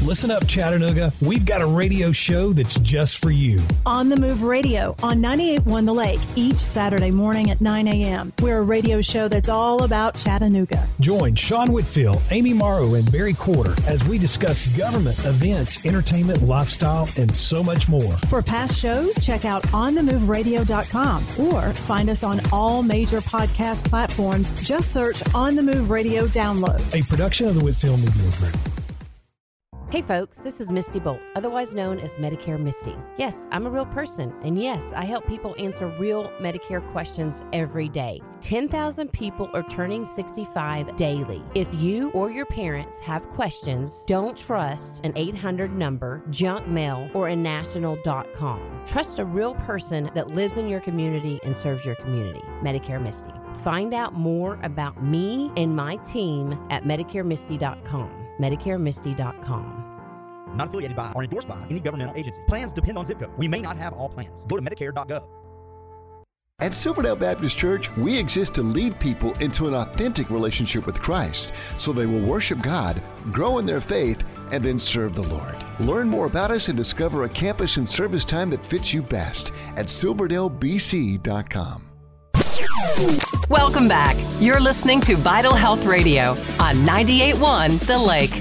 Listen up, Chattanooga. We've got a radio show that's just for you. On the Move Radio on ninety-eight point one The Lake each Saturday morning at nine a.m. We're a radio show that's all about Chattanooga. Join Sean Whitfield, Amy Morrow, and Barry Quarter as we discuss government, events, entertainment, lifestyle, and so much more. For past shows, check out on the move radio dot com or find us on all major podcast platforms. Just search On the Move Radio Download. A production of the Whitfield Media Group. Hey folks, this is Misty Bolt, otherwise known as Medicare Misty. Yes, I'm a real person, and yes, I help people answer real Medicare questions every day. ten thousand people are turning sixty-five daily. If you or your parents have questions, don't trust an eight hundred number, junk mail, or a national dot com. Trust a real person that lives in your community and serves your community. Medicare Misty. Find out more about me and my team at medicare misty dot com. medicare misty dot com. Not affiliated by or endorsed by any governmental agency. Plans depend on zip code. We may not have all plans. Go to medicare dot gov. At Silverdale Baptist Church, we exist to lead people into an authentic relationship with Christ so they will worship God, grow in their faith, and then serve the Lord. Learn more about us and discover a campus and service time that fits you best at silverdale b c dot com. Welcome back. You're listening to Vital Health Radio on ninety-eight point one The Lake.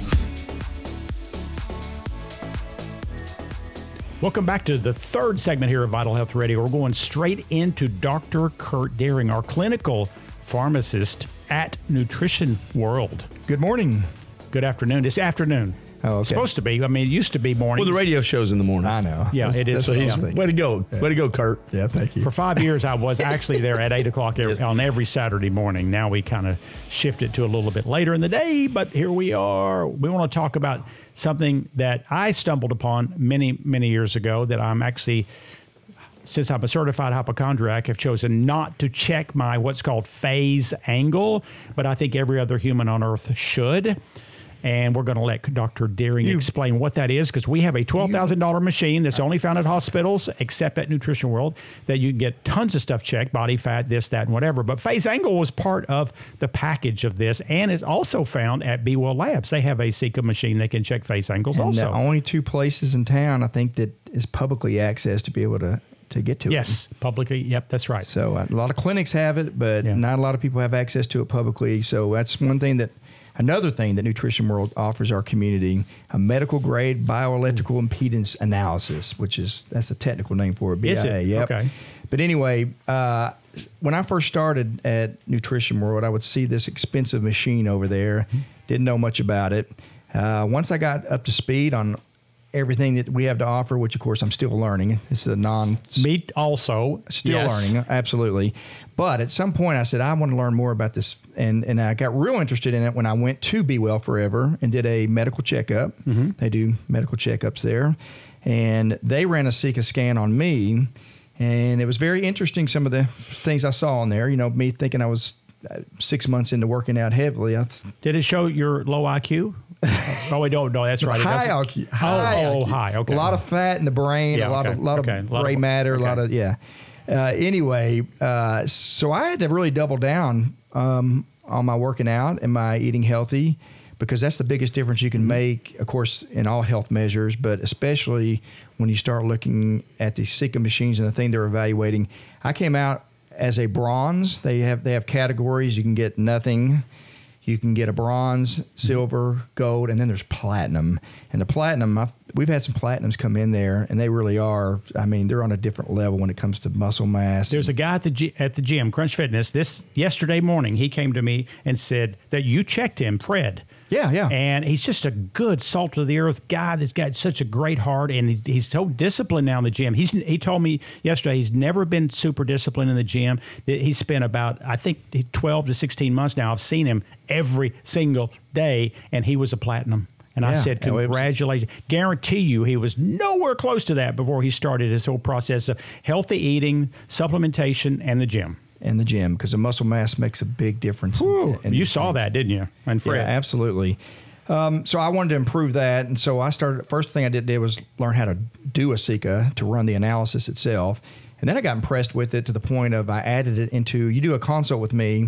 Welcome back to the third segment here of Vital Health Radio. We're going straight into Doctor Kurt Deering, our clinical pharmacist at Nutrition World. Good morning. Good afternoon. It's afternoon. Oh, okay. It's supposed to be. I mean, it used to be morning. Well, the radio show's in the morning. I know. Yeah, that's, it is. So he's, yeah. Way to go. Yeah. Way to go, Kurt. Yeah, thank you. For five years, I was actually there at eight o'clock every, on every Saturday morning. Now we kind of shifted to a little bit later in the day, but here we are. We want to talk about something that I stumbled upon many, many years ago that I'm actually, since I'm a certified hypochondriac, have chosen not to check my what's called phase angle, but I think every other human on earth should. And we're going to let Doctor Deering you, explain what that is, because we have a twelve thousand dollars machine that's only found at hospitals, except at Nutrition World, that you can get tons of stuff checked, body fat, this, that, and whatever. But phase angle was part of the package of this, and it's also found at Be Well Labs. They have a Seeker machine that can check phase angles and also. The only two places in town, I think, that is publicly accessed to be able to, to get to yes, it. Yes, publicly. Yep, that's right. So uh, a lot of clinics have it, but yeah. not a lot of people have access to it publicly. So that's one thing that Another thing that Nutrition World offers our community, a medical grade bioelectrical mm. impedance analysis, which is, that's a technical name for it. B I A. Is it? Yep. Okay. But anyway, uh, when I first started at Nutrition World, I would see this expensive machine over there. Mm. Didn't know much about it. Uh, once I got up to speed on everything that we have to offer, which of course I'm still learning. This is a non... Me also. Still yes. learning, absolutely. But at some point I said, I want to learn more about this. And, and I got real interested in it when I went to Be Well Forever and did a medical checkup. Mm-hmm. They do medical checkups there. And they ran a Seeker scan on me. And it was very interesting, some of the things I saw on there. You know, me thinking I was six months into working out heavily. I th- Did it show your low I Q? Oh, we don't know. That's right. High I Q. High oh, I Q. oh, high. Okay. A lot of fat in the brain. Yeah, a lot okay. of lot okay. of lot gray of, matter. Okay. A lot of yeah. Uh, anyway, uh, so I had to really double down um, on my working out and my eating healthy, because that's the biggest difference you can mm-hmm. make, of course, in all health measures, but especially when you start looking at the Seeker machines and the thing they're evaluating. I came out as a bronze. They have they have categories. You can get nothing. You can get a bronze, silver, gold, and then there's platinum. And the platinum, I've, we've had some platinums come in there, and they really are, I mean, they're on a different level when it comes to muscle mass. There's a guy at the g- at the gym, Crunch Fitness, this yesterday morning, he came to me and said that you checked him, Fred. Yeah, yeah. And he's just a good salt of the earth guy that's got such a great heart, and he's, he's so disciplined now in the gym. He's he told me yesterday he's never been super disciplined in the gym. That he spent about, I think, twelve to sixteen months now. I've seen him every single day, and he was a platinum. And yeah, I said, congratulations. Guarantee you he was nowhere close to that before he started his whole process of healthy eating, supplementation, and the gym. In the gym, because the muscle mass makes a big difference. Whew, in, in you saw things. That, didn't you? And Fred. Yeah, absolutely. Um, so I wanted to improve that, and so I started. First thing I did, did was learn how to do a Seeker to run the analysis itself, and then I got impressed with it to the point of I added it into. You do a consult with me,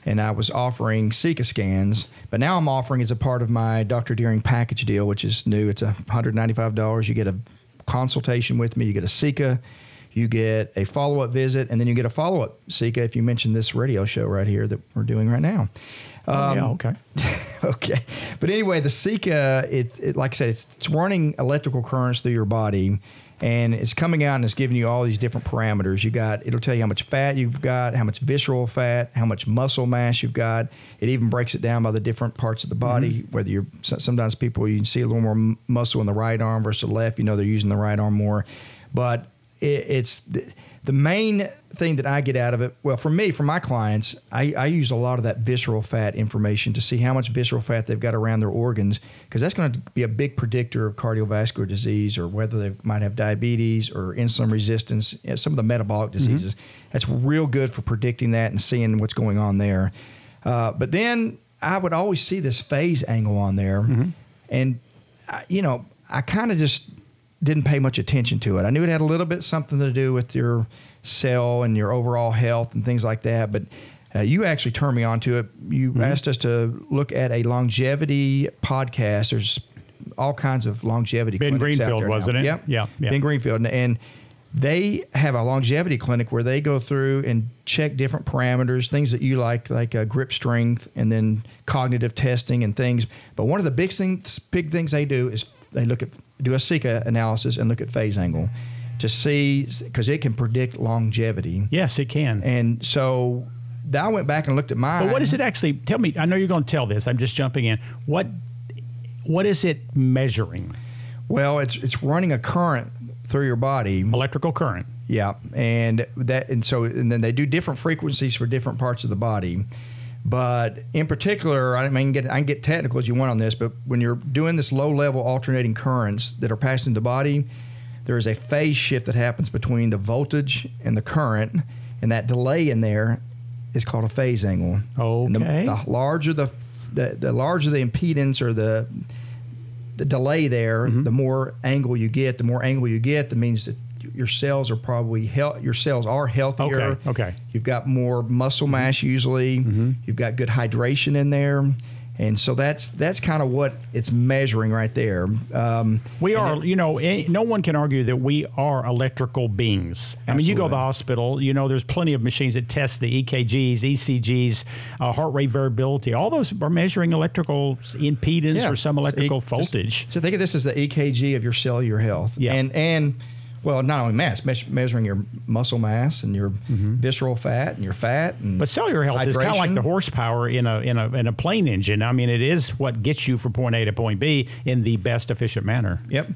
and I was offering Sika scans, but now I'm offering as a part of my Doctor Deering package deal, which is new. It's one hundred ninety-five dollars. You get a consultation with me. You get a Sika. You get a follow-up visit, and then you get a follow-up Sika if you mention this radio show right here that we're doing right now. Um, oh, yeah, okay. okay. But anyway, the Sika, it, it, like I said, it's, it's running electrical currents through your body, and it's coming out and it's giving you all these different parameters. You got, it'll tell you how much fat you've got, how much visceral fat, how much muscle mass you've got. It even breaks it down by the different parts of the body, mm-hmm. whether you're, sometimes people, you can see a little more muscle in the right arm versus the left. You know they're using the right arm more. But it, it's the, the main thing that I get out of it, well, for me, for my clients, I, I use a lot of that visceral fat information to see how much visceral fat they've got around their organs, because that's going to be a big predictor of cardiovascular disease or whether they might have diabetes or insulin resistance, you know, some of the metabolic diseases. Mm-hmm. That's real good for predicting that and seeing what's going on there. Uh, but then I would always see this phase angle on there, mm-hmm. and, I, you know, I kind of just didn't pay much attention to it. I knew it had a little bit something to do with your cell and your overall health and things like that, but uh, you actually turned me on to it. You mm-hmm. asked us to look at a longevity podcast. There's all kinds of longevity Ben clinics Greenfield, out there wasn't now. it? Yep. Yeah, yeah. Ben Greenfield. And, and they have a longevity clinic where they go through and check different parameters, things that you like, like uh, grip strength and then cognitive testing and things. But one of the big things, big things they do is they look at do a Sika analysis and look at phase angle to see, because it can predict longevity. Yes, it can. And so I went back and looked at mine. But what is it actually? Tell me. I know you're going to tell this. I'm just jumping in. What What is it measuring? Well, it's it's running a current through your body. Electrical current. Yeah, and that and so and then they do different frequencies for different parts of the body. But in particular, I mean, get, I can get technical as you want on this, but when you're doing this low-level alternating currents that are passing the body, there is a phase shift that happens between the voltage and the current, and that delay in there is called a phase angle. Okay. And the, the larger the, the the larger the impedance or the the delay there, mm-hmm. the more angle you get. The more angle you get, that means that your cells are probably health. Your cells are healthier. Okay. Okay. You've got more muscle mass usually. Mm-hmm. You've got good hydration in there, and so that's that's kind of what it's measuring right there. Um, we are, it, you know, no one can argue that we are electrical beings. Absolutely. I mean, you go to the hospital. You know, there's plenty of machines that test the E K Gs, E C Gs, uh, heart rate variability. All those are measuring electrical impedance yeah. or some electrical so e, voltage. So think of this as the E K G of your cellular health. Yeah. And and. Well, not only mass, me- measuring your muscle mass and your mm-hmm. visceral fat and your fat. And but cellular health hydration. is kind of like the horsepower in a in a in a plane engine. I mean, it is what gets you from point A to point B in the best efficient manner. Yep.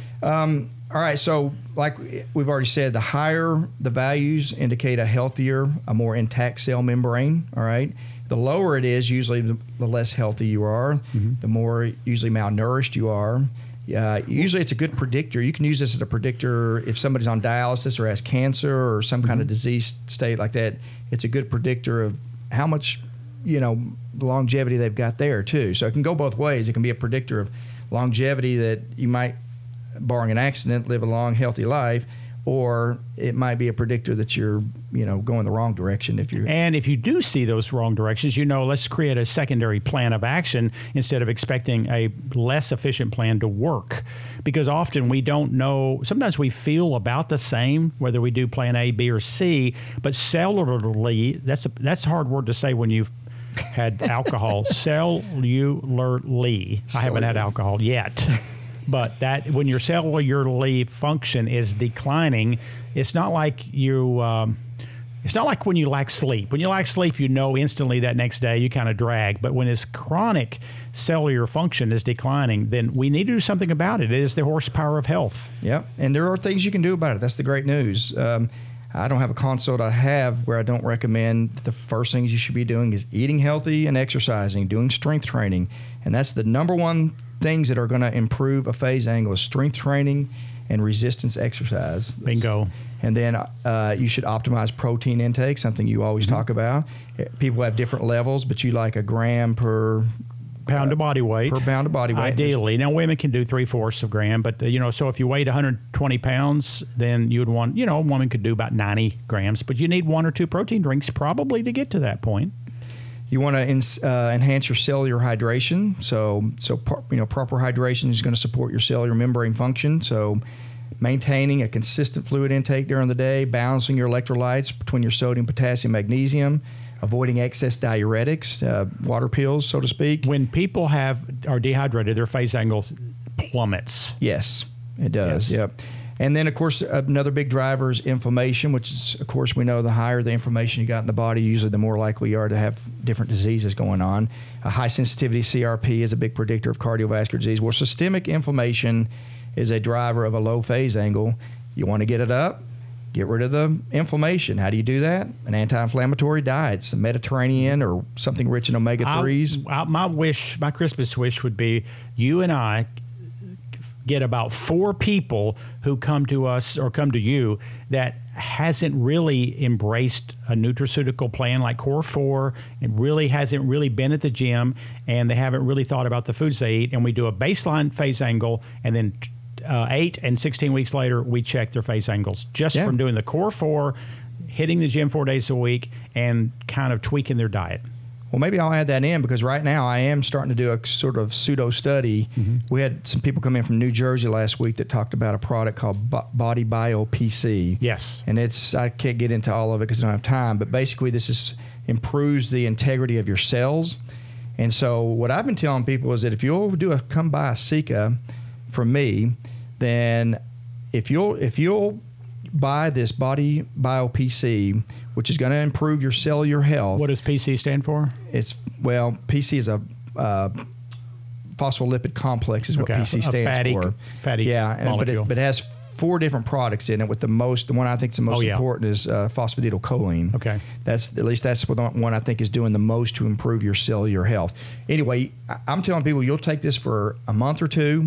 Um, all right. So, like we've already said, the higher the values indicate a healthier, a more intact cell membrane. All right. The lower it is, usually the, the less healthy you are. Mm-hmm. The more usually malnourished you are. Uh, usually it's a good predictor. You can use this as a predictor if somebody's on dialysis or has cancer or some mm-hmm. kind of disease state like that. It's a good predictor of how much, you know, longevity they've got there too. So it can go both ways. It can be a predictor of longevity that you might, barring an accident, live a long, healthy life, or it might be a predictor that you're, you know, going the wrong direction if you're. And if you do see those wrong directions, you know, let's create a secondary plan of action instead of expecting a less efficient plan to work. Because often we don't know, sometimes we feel about the same, whether we do plan A, B, or C, but cellularly, that's a, that's a hard word to say when you've had alcohol. Cellularly. I haven't had alcohol yet. But that when your cellular function is declining, it's not like you. Um, it's not like when you lack sleep. When you lack sleep, you know instantly that next day you kind of drag. But when this chronic cellular function is declining, then we need to do something about it. It is the horsepower of health. Yep, and there are things you can do about it. That's the great news. Um, I don't have a consult I have where I don't recommend the first things you should be doing is eating healthy and exercising, doing strength training, and that's the number one things that are going to improve a phase angle is strength training and resistance exercise. Bingo. And then uh, you should optimize protein intake, something you always mm-hmm. talk about. People have different levels, but you like a gram per pound of body weight. Per pound of body weight. Ideally. Now, women can do three-fourths of gram, but, uh, you know, so if you weighed one hundred twenty pounds, then you would want, you know, a woman could do about ninety grams, but you need one or two protein drinks probably to get to that point. You want to uh, enhance your cellular hydration. So, so you know, proper hydration is going to support your cellular membrane function. So, maintaining a consistent fluid intake during the day, balancing your electrolytes between your sodium, potassium, magnesium, avoiding excess diuretics, uh, water pills, so to speak. When people have are dehydrated, their phase angles plummets. Yes, it does. Yes. Yep. And then, of course, another big driver is inflammation, which is, of course, we know the higher the inflammation you got in the body, usually the more likely you are to have different diseases going on. A high sensitivity C R P is a big predictor of cardiovascular disease. Well, systemic inflammation is a driver of a low phase angle. You want to get it up, get rid of the inflammation. How do you do that? An anti-inflammatory diet, some Mediterranean or something rich in omega threes. I, I, my wish, my Christmas wish would be you and I get about four people who come to us or come to you that hasn't really embraced a nutraceutical plan like Core four and really hasn't really been at the gym and they haven't really thought about the foods they eat. And we do a baseline phase angle and then uh, eight and sixteen weeks later, we check their phase angles just Yeah. from doing the Core four, hitting the gym four days a week and kind of tweaking their diet. Well, maybe I'll add that in because right now I am starting to do a sort of pseudo study. Mm-hmm. We had some people come in from New Jersey last week that talked about a product called Bo- Body Bio P C. Yes. And it's, I can't get into all of it because I don't have time, but basically this is improves the integrity of your cells. And so what I've been telling people is that if you'll do a come buy a Sika from me, then if you'll if you'll buy this Body Bio P C, which is going to improve your cellular health. What does P C stand for? It's, well, P C is a uh, phospholipid complex is what Okay, P C a stands fatty- for. fatty yeah, and- but molecule. it, but it has four different products in it with the most, the one I think is the most Oh, yeah. important is uh, phosphatidylcholine. Okay. That's, at least that's what the one I think is doing the most to improve your cellular health. Anyway, I- I'm telling people you'll take this for a month or two.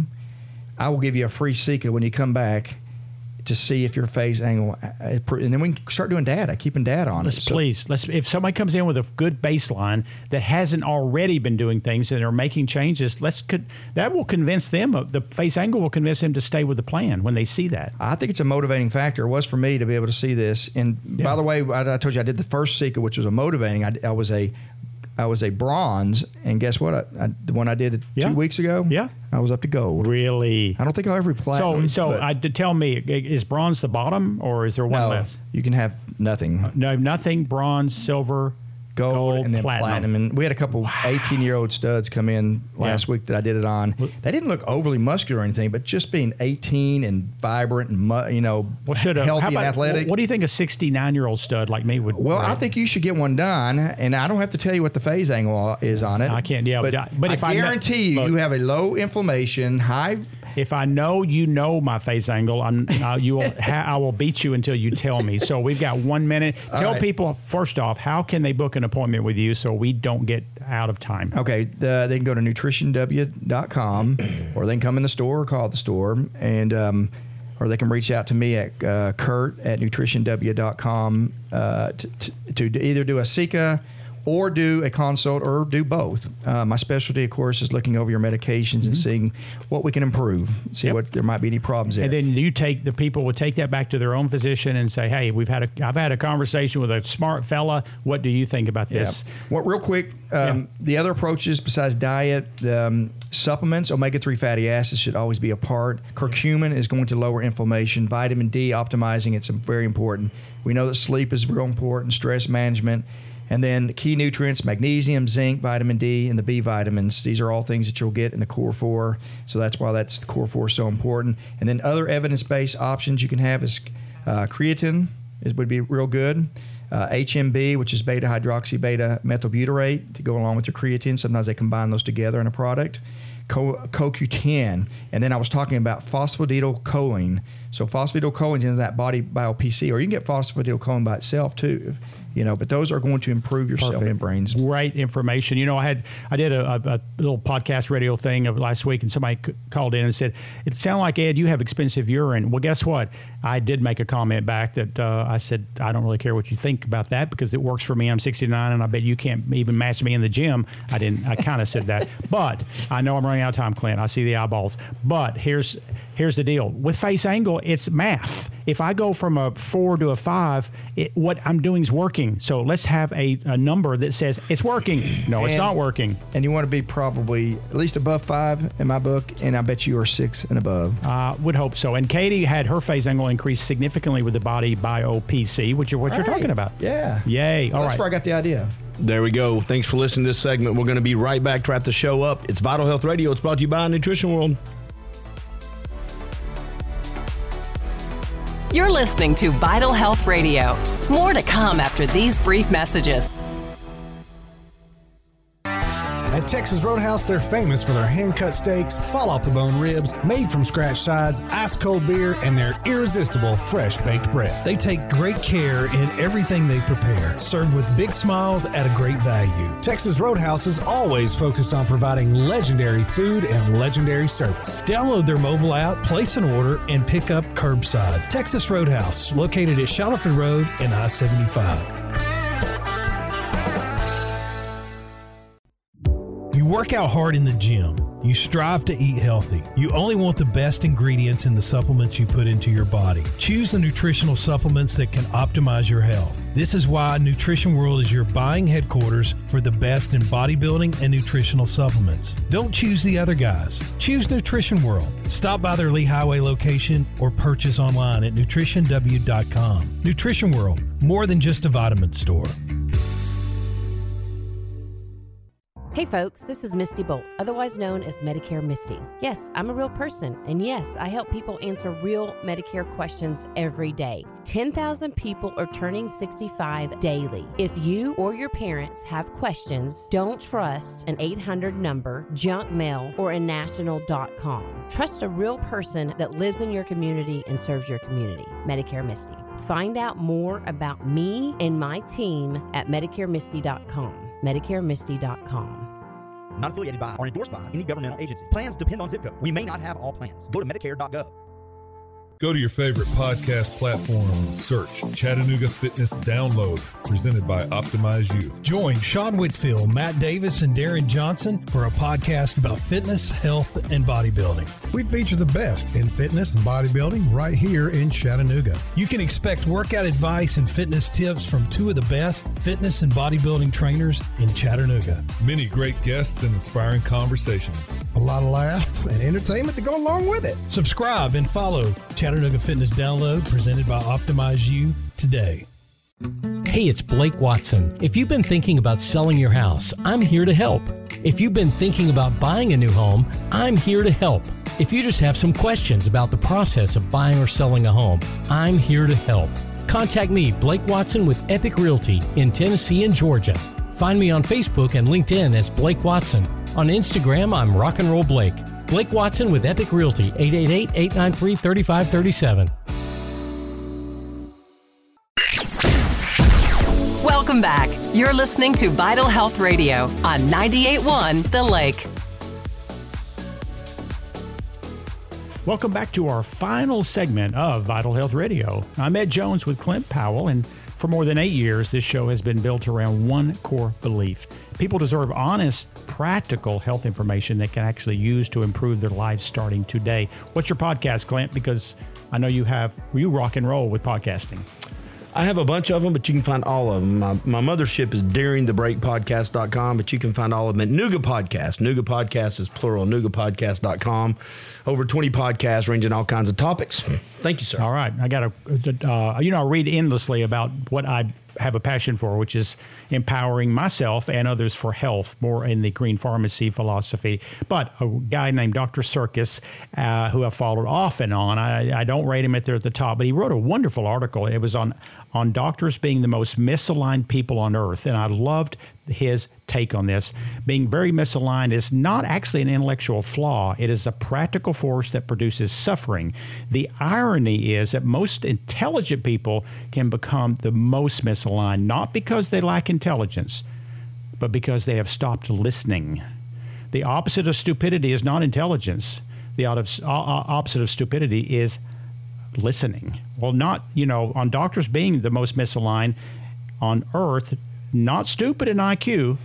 I will give you a free Sika when you come back to see if your phase angle, and then we can start doing data, keeping data on Let's it. So- please, let's. If somebody comes in with a good baseline that hasn't already been doing things and are making changes, let's could that will convince them. Of, the phase angle will convince them to stay with the plan when they see that. I think it's a motivating factor. It was for me to be able to see this. And Yeah. by the way, I, I told you I did the first Sika, which was a motivating. I, I was a, I was a bronze, and guess what? I, I, the one I did it Yeah. two weeks ago, Yeah. I was up to gold. Really? I don't think I'll ever So, platinum. so but I did tell me, is bronze the bottom, or is there one no, less? you can have nothing. No, nothing. Bronze, silver, Gold, gold, and then platinum. platinum. And we had a couple eighteen-year-old studs come in last Yeah. week that I did it on. They didn't look overly muscular or anything, but just being eighteen and vibrant and mu- you know Well, should a, healthy how and about, athletic. What do you think a sixty-nine-year-old stud like me would? Well, I rate? think you should get one done, and I don't have to tell you what the phase angle is on it. I can't, yeah, but, but- but if I I know- guarantee you, look. you have a low inflammation, high. If I know you know my phase angle, I'm, uh, you will ha- I will beat you until you tell me. So we've got one minute. Tell right. people first off, how can they book an appointment with you so we don't get out of time? Okay, the, they can go to nutrition w dot com, or they can come in the store or call the store, and um, or they can reach out to me at uh, Kurt at nutrition w dot com uh, to, to, to either do a Sika or do a consult or do both. Uh, my specialty, of course, is looking over your medications and seeing what we can improve, see Yep. what there might be any problems there. And then you take the people would take that back to their own physician and say, "Hey, we've had a I've had a conversation with a smart fella. What do you think about this?" Yeah. Well, real quick, um, Yeah. the other approaches besides diet, um, supplements, omega three fatty acids should always be a part. Curcumin is going to lower inflammation. Vitamin D, optimizing it's very important. We know that sleep is real important, stress management. And then key nutrients, magnesium, zinc, vitamin D, and the B vitamins. These are all things that you'll get in the Core four. So that's why that's the Core four is so important. And then other evidence-based options you can have is uh, creatine is, would be real good. Uh, H M B, which is beta hydroxy beta methylbutyrate, to go along with your creatine. Sometimes they combine those together in a product. Co- C O Q ten, and then I was talking about phosphatidylcholine. So phosphatidylcholine is in that Body Bio P C, or you can get phosphatidylcholine by itself too, you know. But those are going to improve your cell Perfect. membranes. Great information. You know, I had I did a, a, a little podcast radio thing of last week, and somebody c- called in and said, "It sounded like, Ed, you have expensive urine." Well, guess what? I did make a comment back that uh, I said I don't really care what you think about that because it works for me. I'm sixty-nine, and I bet you can't even match me in the gym. I didn't. I kind of said that, but I know I'm running running out of time, Clint. I see the eyeballs. But here's here's the deal. With face angle, it's math. If I go from a four to a five, it, what I'm doing is working. So let's have a, a number that says it's working. No, it's And- not working. And you want to be probably at least above five in my book, and I bet you are six and above. Uh, would hope so. And Katie had her phase angle increase significantly with the Body Bio P C, which is what you're Right. talking about. Yeah. Yay. All That's right. where I got the idea. There we go. Thanks for listening to this segment. We're going to be right back to wrap the show up. It's Vital Health Radio. It's brought to you by Nutrition World. You're listening to Vital Health Radio. More to come after these brief messages. At Texas Roadhouse, they're famous for their hand-cut steaks, fall-off-the-bone ribs, made-from-scratch sides, ice-cold beer, and their irresistible fresh-baked bread. They take great care in everything they prepare, served with big smiles at a great value. Texas Roadhouse is always focused on providing legendary food and legendary service. Download their mobile app, place an order, and pick up curbside. Texas Roadhouse, located at Shallowford Road and I seventy-five. You work out hard in the gym. You strive to eat healthy. You only want the best ingredients in the supplements you put into your body. Choose the nutritional supplements that can optimize your health. This is why Nutrition World is your buying headquarters for the best in bodybuilding and nutritional supplements. Don't choose the other guys. Choose Nutrition World. Stop by their Lee Highway location or purchase online at nutrition w dot com. Nutrition World, more than just a vitamin store. Hey folks, this is Misty Bolt, otherwise known as Medicare Misty. Yes, I'm a real person, and yes, I help people answer real Medicare questions every day. ten thousand people are turning sixty-five daily. If you or your parents have questions, don't trust an eight hundred number, junk mail, or a national dot com. Trust a real person that lives in your community and serves your community. Medicare Misty. Find out more about me and my team at medicare misty dot com. medicare misty dot com. Not affiliated by or endorsed by any governmental agency. Plans depend on zip code. We may not have all plans. Go to medicare dot gov. Go to your favorite podcast platform and search Chattanooga Fitness Download, presented by Optimize You. Join Sean Whitfield, Matt Davis, and Darren Johnson for a podcast about fitness, health, and bodybuilding. We feature the best in fitness and bodybuilding right here in Chattanooga. You can expect workout advice and fitness tips from two of the best fitness and bodybuilding trainers in Chattanooga. Many great guests and inspiring conversations. A lot of laughs and entertainment to go along with it. Subscribe and follow Chattanooga Fitness Download, presented by Optimize You today. Hey, it's Blake Watson. If you've been thinking about selling your house, I'm here to help. If you've been thinking about buying a new home, I'm here to help. If you just have some questions about the process of buying or selling a home, I'm here to help. Contact me, Blake Watson, with Epic Realty in Tennessee and Georgia. Find me on Facebook and LinkedIn as Blake Watson. On Instagram, I'm Rock and Roll Blake. Blake Watson with Epic Realty, eight eight eight, eight nine three, three five three seven. Welcome back. You're listening to Vital Health Radio on ninety-eight point one The Lake. Welcome back to our final segment of Vital Health Radio. I'm Ed Jones with Clint Powell, and for more than eight years, this show has been built around one core belief. People deserve honest, practical health information they can actually use to improve their lives starting today. What's your podcast, Clint? Because I know you have, you rock and roll with podcasting. I have a bunch of them, but you can find all of them. My, my mothership is during the break podcast dot com, but you can find all of them at Nooga Podcast. Nooga Podcast is plural, nooga podcast dot com. Over twenty podcasts ranging all kinds of topics. Thank you, sir. All right. I got to, uh, you know, I read endlessly about what I have a passion for, which is empowering myself and others for health, more in the green pharmacy philosophy. But a guy named Doctor Circus, uh, who I followed off and on, I, I don't rate him at there at the top, but he wrote a wonderful article. It was on, on doctors being the most misaligned people on earth. And I loved his take on this. Being very misaligned is not actually an intellectual flaw. It is a practical force that produces suffering. The irony is that most intelligent people can become the most misaligned, not because they lack intelligence, but because they have stopped listening. The opposite of stupidity is not intelligence. The opposite of stupidity is listening. Well, not, you know, on doctors being the most misaligned on earth, not stupid in I Q,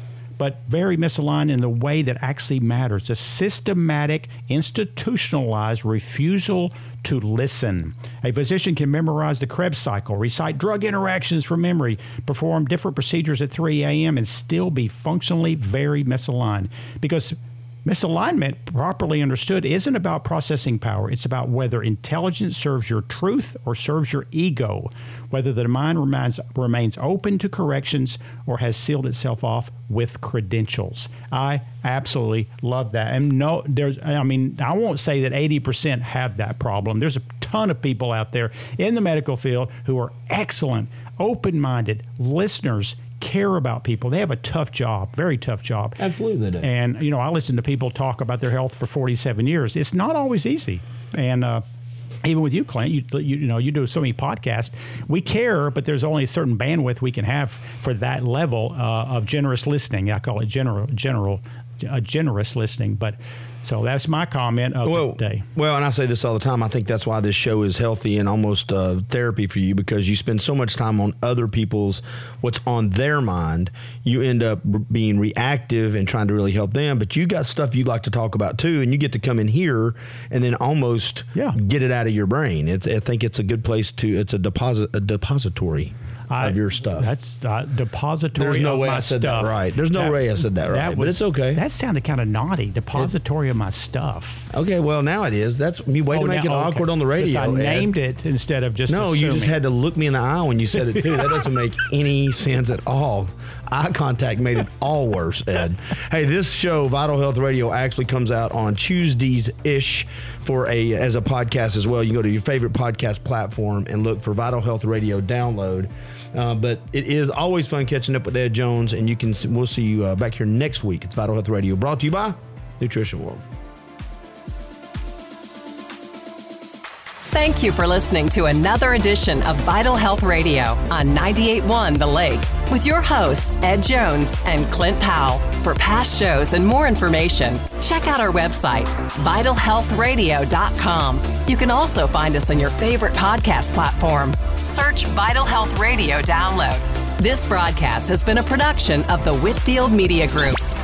but very misaligned in the way that actually matters. A systematic, institutionalized refusal to listen. A physician can memorize the Krebs cycle, recite drug interactions from memory, perform different procedures at three a.m. and still be functionally very misaligned. Because misalignment, properly understood, isn't about processing power. It's about whether intelligence serves your truth or serves your ego, whether the mind remains, remains open to corrections or has sealed itself off with credentials. I absolutely love that. And no, there's, I mean, I won't say that eighty percent have that problem. There's a ton of people out there in the medical field who are excellent, open-minded listeners, care about people. They have a tough job, very tough job. Absolutely they do. And, you know, I listen to people talk about their health for forty-seven years. It's not always easy. And uh, even with you, Clint, you, you you know, you do so many podcasts. We care, but there's only a certain bandwidth we can have for that level uh, of generous listening. I call it general, general, uh, generous listening. But so that's my comment of well, the day. Well, and I say this all the time. I think that's why this show is healthy and almost uh, therapy for you, because you spend so much time on other people's, what's on their mind. You end up being reactive and trying to really help them, but you got stuff you like to talk about too, and you get to come in here and then almost yeah. get it out of your brain. It's I think it's a good place to, it's a deposit, a depository. I, of your stuff. That's uh, depository There's no of way my I said stuff. that right. There's no that, way I said that right, that was, but it's okay. That sounded kind of naughty. Depository it, of my stuff. Okay, well, now it is. That's me way oh, to make now, it okay. awkward on the radio. I Ed. named it instead of just No, assuming. you just had to look me in the eye when you said it, too. That doesn't make any sense at all. Eye contact made it all worse, Ed. Hey, this show, Vital Health Radio, actually comes out on Tuesdays-ish for a as a podcast as well. You go to your favorite podcast platform and look for Vital Health Radio download. Uh, but it is always fun catching up with Ed Jones, and you can we'll see you uh, back here next week. It's Vital Health Radio, brought to you by Nutrition World. Thank you for listening to another edition of Vital Health Radio on ninety-eight point one The Lake with your hosts, Ed Jones and Clint Powell. For past shows and more information, check out our website, vital health radio dot com. You can also find us on your favorite podcast platform. Search Vital Health Radio Download. This broadcast has been a production of the Whitfield Media Group.